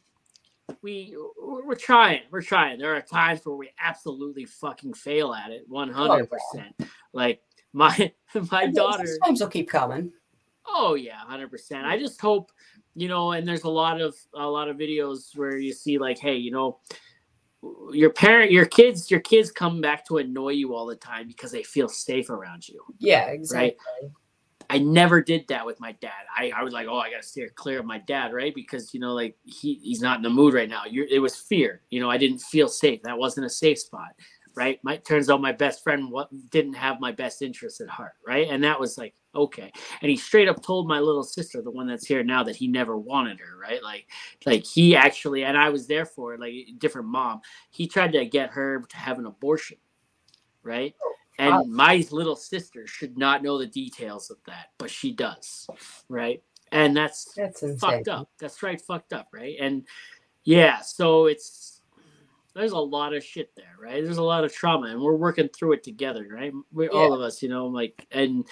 we, we're trying. We're trying. There are times where we absolutely fucking fail at it, one hundred percent. Oh, yeah. Like, my my daughter. Sometimes will keep coming. Oh, yeah, one hundred percent. I just hope, you know, and there's a lot of a lot of videos where you see like, hey, you know, your parent, your kids, your kids come back to annoy you all the time because they feel safe around you. Yeah, exactly. Right? I never did that with my dad. I, I was like, oh, I got to steer clear of my dad, right? Because, you know, like he, he's not in the mood right now. You're, it was fear. You know, I didn't feel safe. That wasn't a safe spot, right? My, turns out my best friend what, didn't have my best interests at heart, right? And that was like, okay. And he straight up told my little sister, the one that's here now, that he never wanted her, right? Like, like he actually, and I was there for it, like a different mom. He tried to get her to have an abortion, right? And wow. My little sister should not know the details of that, but she does, right? And that's, that's fucked up. That's right, fucked up, right? And yeah, so it's, there's a lot of shit there, right? There's a lot of trauma, and we're working through it together, right? We, yeah. All of us, you know, like, and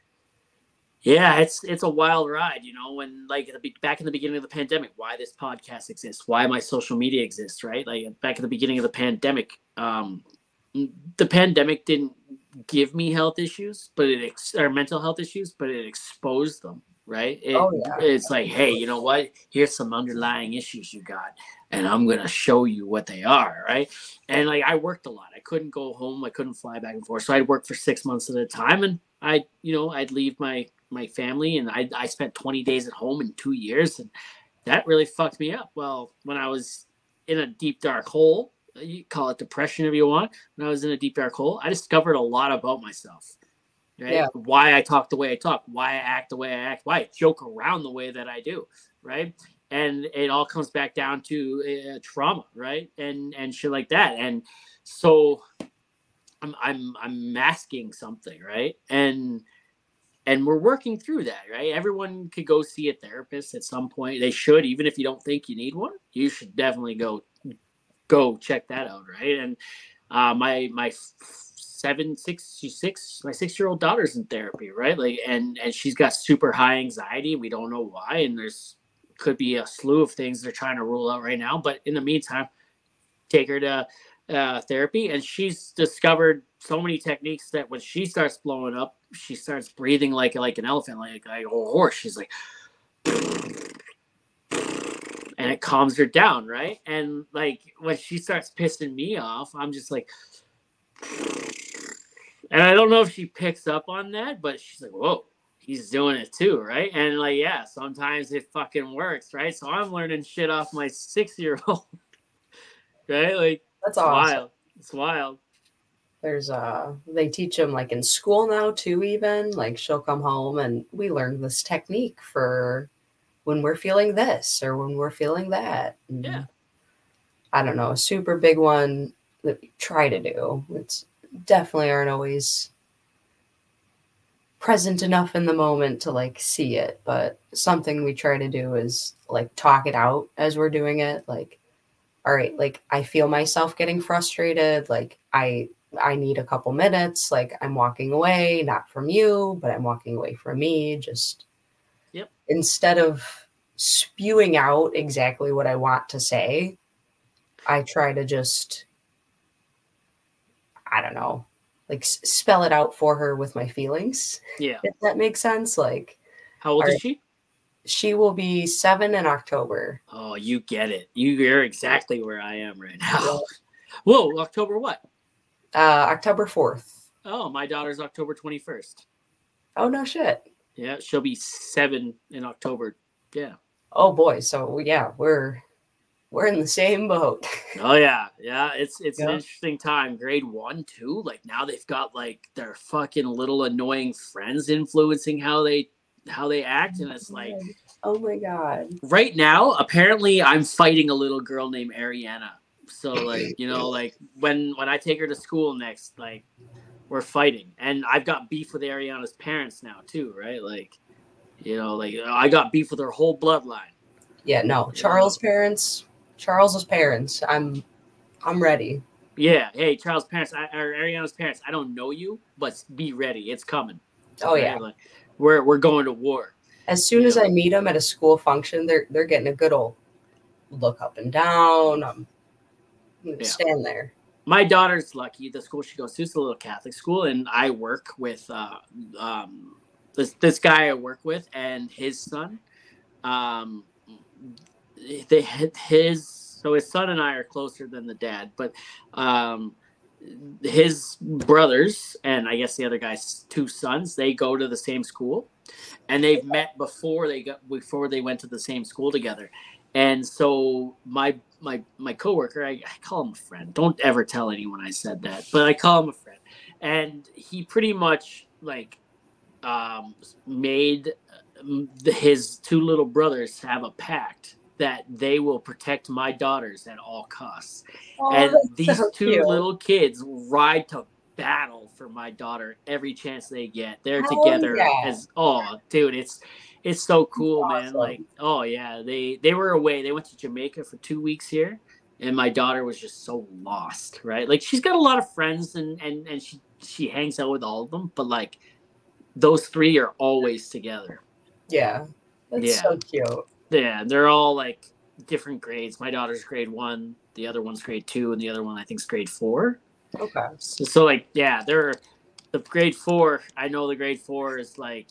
yeah, it's it's a wild ride, you know. When like at the, back in the beginning of the pandemic, why this podcast exists, why my social media exists, right? Like back at the beginning of the pandemic, um, the pandemic didn't give me health issues, but it ex- or mental health issues, but it exposed them, right? It, oh, yeah. It's like, hey, you know what? Here's some underlying issues you got, and I'm gonna show you what they are, right? And like I worked a lot. I couldn't go home. I couldn't fly back and forth, so I'd work for six months at a time, and I, you know, I'd leave my my family, and I I spent twenty days at home in two years, and that really fucked me up. Well, when I was in a deep dark hole. You call it depression if you want. When I was in a deep dark hole, I discovered a lot about myself. Right? Yeah. Why I talk the way I talk, why I act the way I act, why I joke around the way that I do, right? And it all comes back down to uh, trauma, right? And and shit like that. And so I'm I'm I'm masking something, right? And and we're working through that, right? Everyone could go see a therapist at some point. They should, even if you don't think you need one. You should definitely go. Go check that out, right? And uh, my my seven, six, six, my six-year-old daughter's in therapy, right? Like, and and she's got super high anxiety. We don't know why, and there's could be a slew of things they're trying to rule out right now. But in the meantime, take her to uh, therapy, and she's discovered so many techniques that when she starts blowing up, she starts breathing like like an elephant, like, like a horse. She's like, and it calms her down, right? And like when she starts pissing me off, I'm just like, and I don't know if she picks up on that, but she's like, whoa, he's doing it too, right? And like, yeah, sometimes it fucking works, right? So I'm learning shit off my six year old, right? Like, That's it's awesome. wild. It's wild. There's uh they teach them like in school now too, even like she'll come home and we learn this technique for when we're feeling this or when we're feeling that. And Yeah. I don't know, a super big one that we try to do. It's definitely aren't always present enough in the moment to like see it, but something we try to do is like talk it out as we're doing it. Like, all right, like I feel myself getting frustrated. Like I I need a couple minutes. Like I'm walking away, not from you, but I'm walking away from me. Just Yep. instead of spewing out exactly what I want to say, I try to just, I don't know, like s- spell it out for her with my feelings, Yeah. if that makes sense. Like, How old all is right, she? she will be seven in October. Oh, you get it. You, you're exactly where I am right now. Yeah. Whoa, October what? Uh, October fourth. Oh, my daughter's October twenty-first. Oh, no shit. Yeah, she'll be seven in October. Yeah. Oh boy. So yeah, we're we're in the same boat. Oh yeah, yeah. It's it's an Yeah. interesting time. Grade one, two. Like now they've got like their fucking little annoying friends influencing how they how they act, and it's like Oh my god. right now, apparently, I'm fighting a little girl named Ariana. So like you know, like when when I take her to school next, like we're fighting, and I've got beef with Ariana's parents now too, right? Like you know, like I got beef with her whole bloodline. Yeah, no. Charles' parents, Charles's parents. I'm I'm ready. Yeah, hey, Charles' parents, I, or Ariana's parents. I don't know you, but be ready. It's coming. Oh Right? yeah. Like, we're we're going to war. As soon You as know? I meet them at a school function, they're they're getting a good old look up and down. I'm gonna Yeah. stand there. My daughter's lucky. The school she goes to is a little Catholic school, and I work with uh, um, this this guy I work with and his son. Um, they had his so his son and I are closer than the dad, but um, his brothers and I guess the other guy's two sons, they go to the same school, and they've met before they got before they went to the same school together. And so my my my coworker, I, I call him a friend. Don't ever tell anyone I said that, but I call him a friend. And he pretty much like um, made his two little brothers have a pact that they will protect my daughters at all costs. Oh, And that's these so two cute. little kids ride to battle for my daughter every chance they get. They're Hell together yeah. as oh, dude, it's it's so cool, That's man. awesome. Like, oh yeah, they they were away. They went to Jamaica for two weeks here, and my daughter was just so lost, right? Like, she's got a lot of friends, and and and she she hangs out with all of them, but like those three are always together. Yeah. That's Yeah. so cute. Yeah, they're all like different grades. My daughter's grade one, the other one's grade two, and the other one I think is grade four. Okay. So, so like, yeah, they're the grade four. I know the grade four is like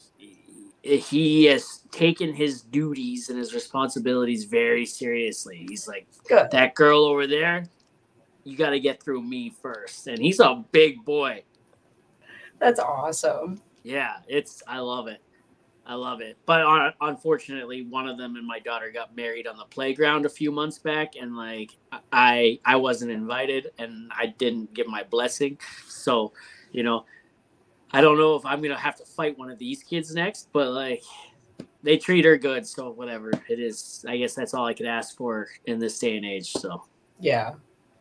he has taken his duties and his responsibilities very seriously. He's like, Good. that girl over there, you got to get through me first. And he's a big boy. That's awesome. Yeah, it's I love it. I love it. But uh, unfortunately, one of them and my daughter got married on the playground a few months back, and like I I wasn't invited, and I didn't give my blessing. So, you know, I don't know if I'm gonna have to fight one of these kids next, but like they treat her good, so whatever it is. I guess that's all I could ask for in this day and age. So Yeah.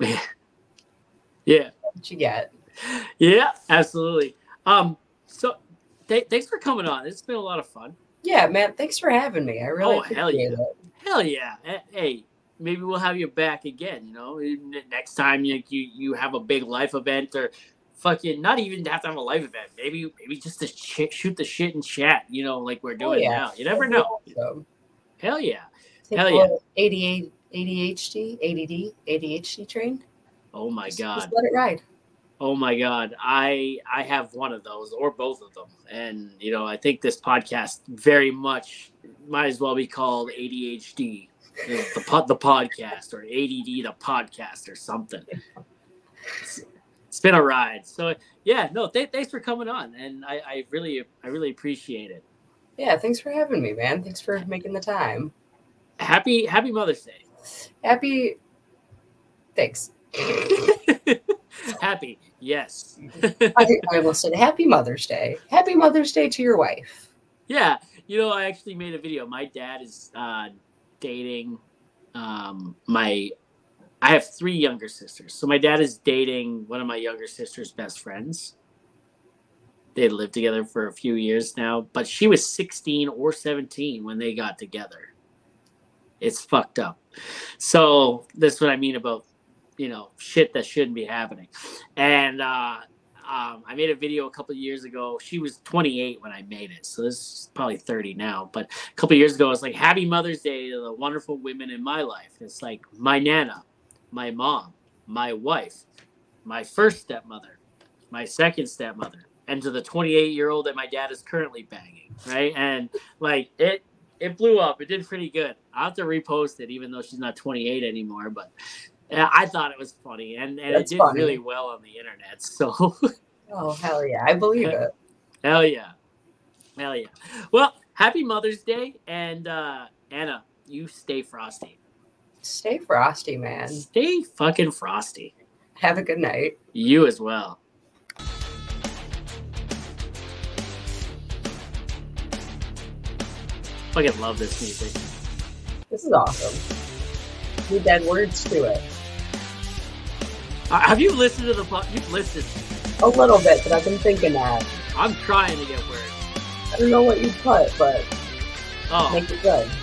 yeah, What you get? yeah, absolutely. Um, so th- thanks for coming on. It's been a lot of fun. Yeah, man. Thanks for having me. I really Oh, hell appreciate yeah. it. Hell yeah. Hey, maybe we'll have you back again, you know, next time you you, you have a big life event, or fucking not even have to have a life event. Maybe maybe just to ch- shoot the shit and chat, you know, like we're Oh doing yeah. now. You never That'd be know. awesome. Hell yeah. Take Hell a yeah. little A D H D, A D D, A D D, A D H D train. Oh my Just, God. just let it ride. Oh my God. I I have one of those or both of them. And, you know, I think this podcast very much might as well be called A D H D, the, the, pod, the podcast, or A D D, the podcast, or something. It's, it's been a ride. So, yeah, no, th- thanks for coming on. And I, I really, I really appreciate it. Yeah, thanks for having me, man. Thanks for making the time. Happy, happy Mother's Day. Happy. Thanks. Happy, yes. I, I almost said Happy Mother's Day. Happy Mother's Day to your wife. Yeah, you know, I actually made a video. My dad is uh, dating um, my. I have three younger sisters, so my dad is dating one of my younger sister's best friends. They had lived together for a few years now, but she was sixteen or seventeen when they got together. It's fucked up. So that's what I mean about, you know, shit that shouldn't be happening. And uh, um, I made a video a couple of years ago. She was twenty-eight when I made it, so this is probably thirty now. But a couple of years ago, I was like, Happy Mother's Day to the wonderful women in my life. It's like my Nana, my mom, my wife, my first stepmother, my second stepmother, and to the twenty-eight-year-old that my dad is currently banging, right? And, like, it it blew up. It did pretty good. I'll have to repost it, even though she's not twenty-eight anymore, but I thought it was funny, and, and it did funny. really well on the internet. So, oh hell yeah, I believe it. Hell yeah, hell yeah. Well, happy Mother's Day, and uh, Anna, you stay frosty. Stay frosty, man. Stay fucking frosty. Have a good night. You as well. Fucking love this music. This is awesome. Need that words to it. Uh, have you listened to the pod? You've listened. A little bit, but I've been thinking that. I'm trying to get words. I don't know what you put, but oh. make it good.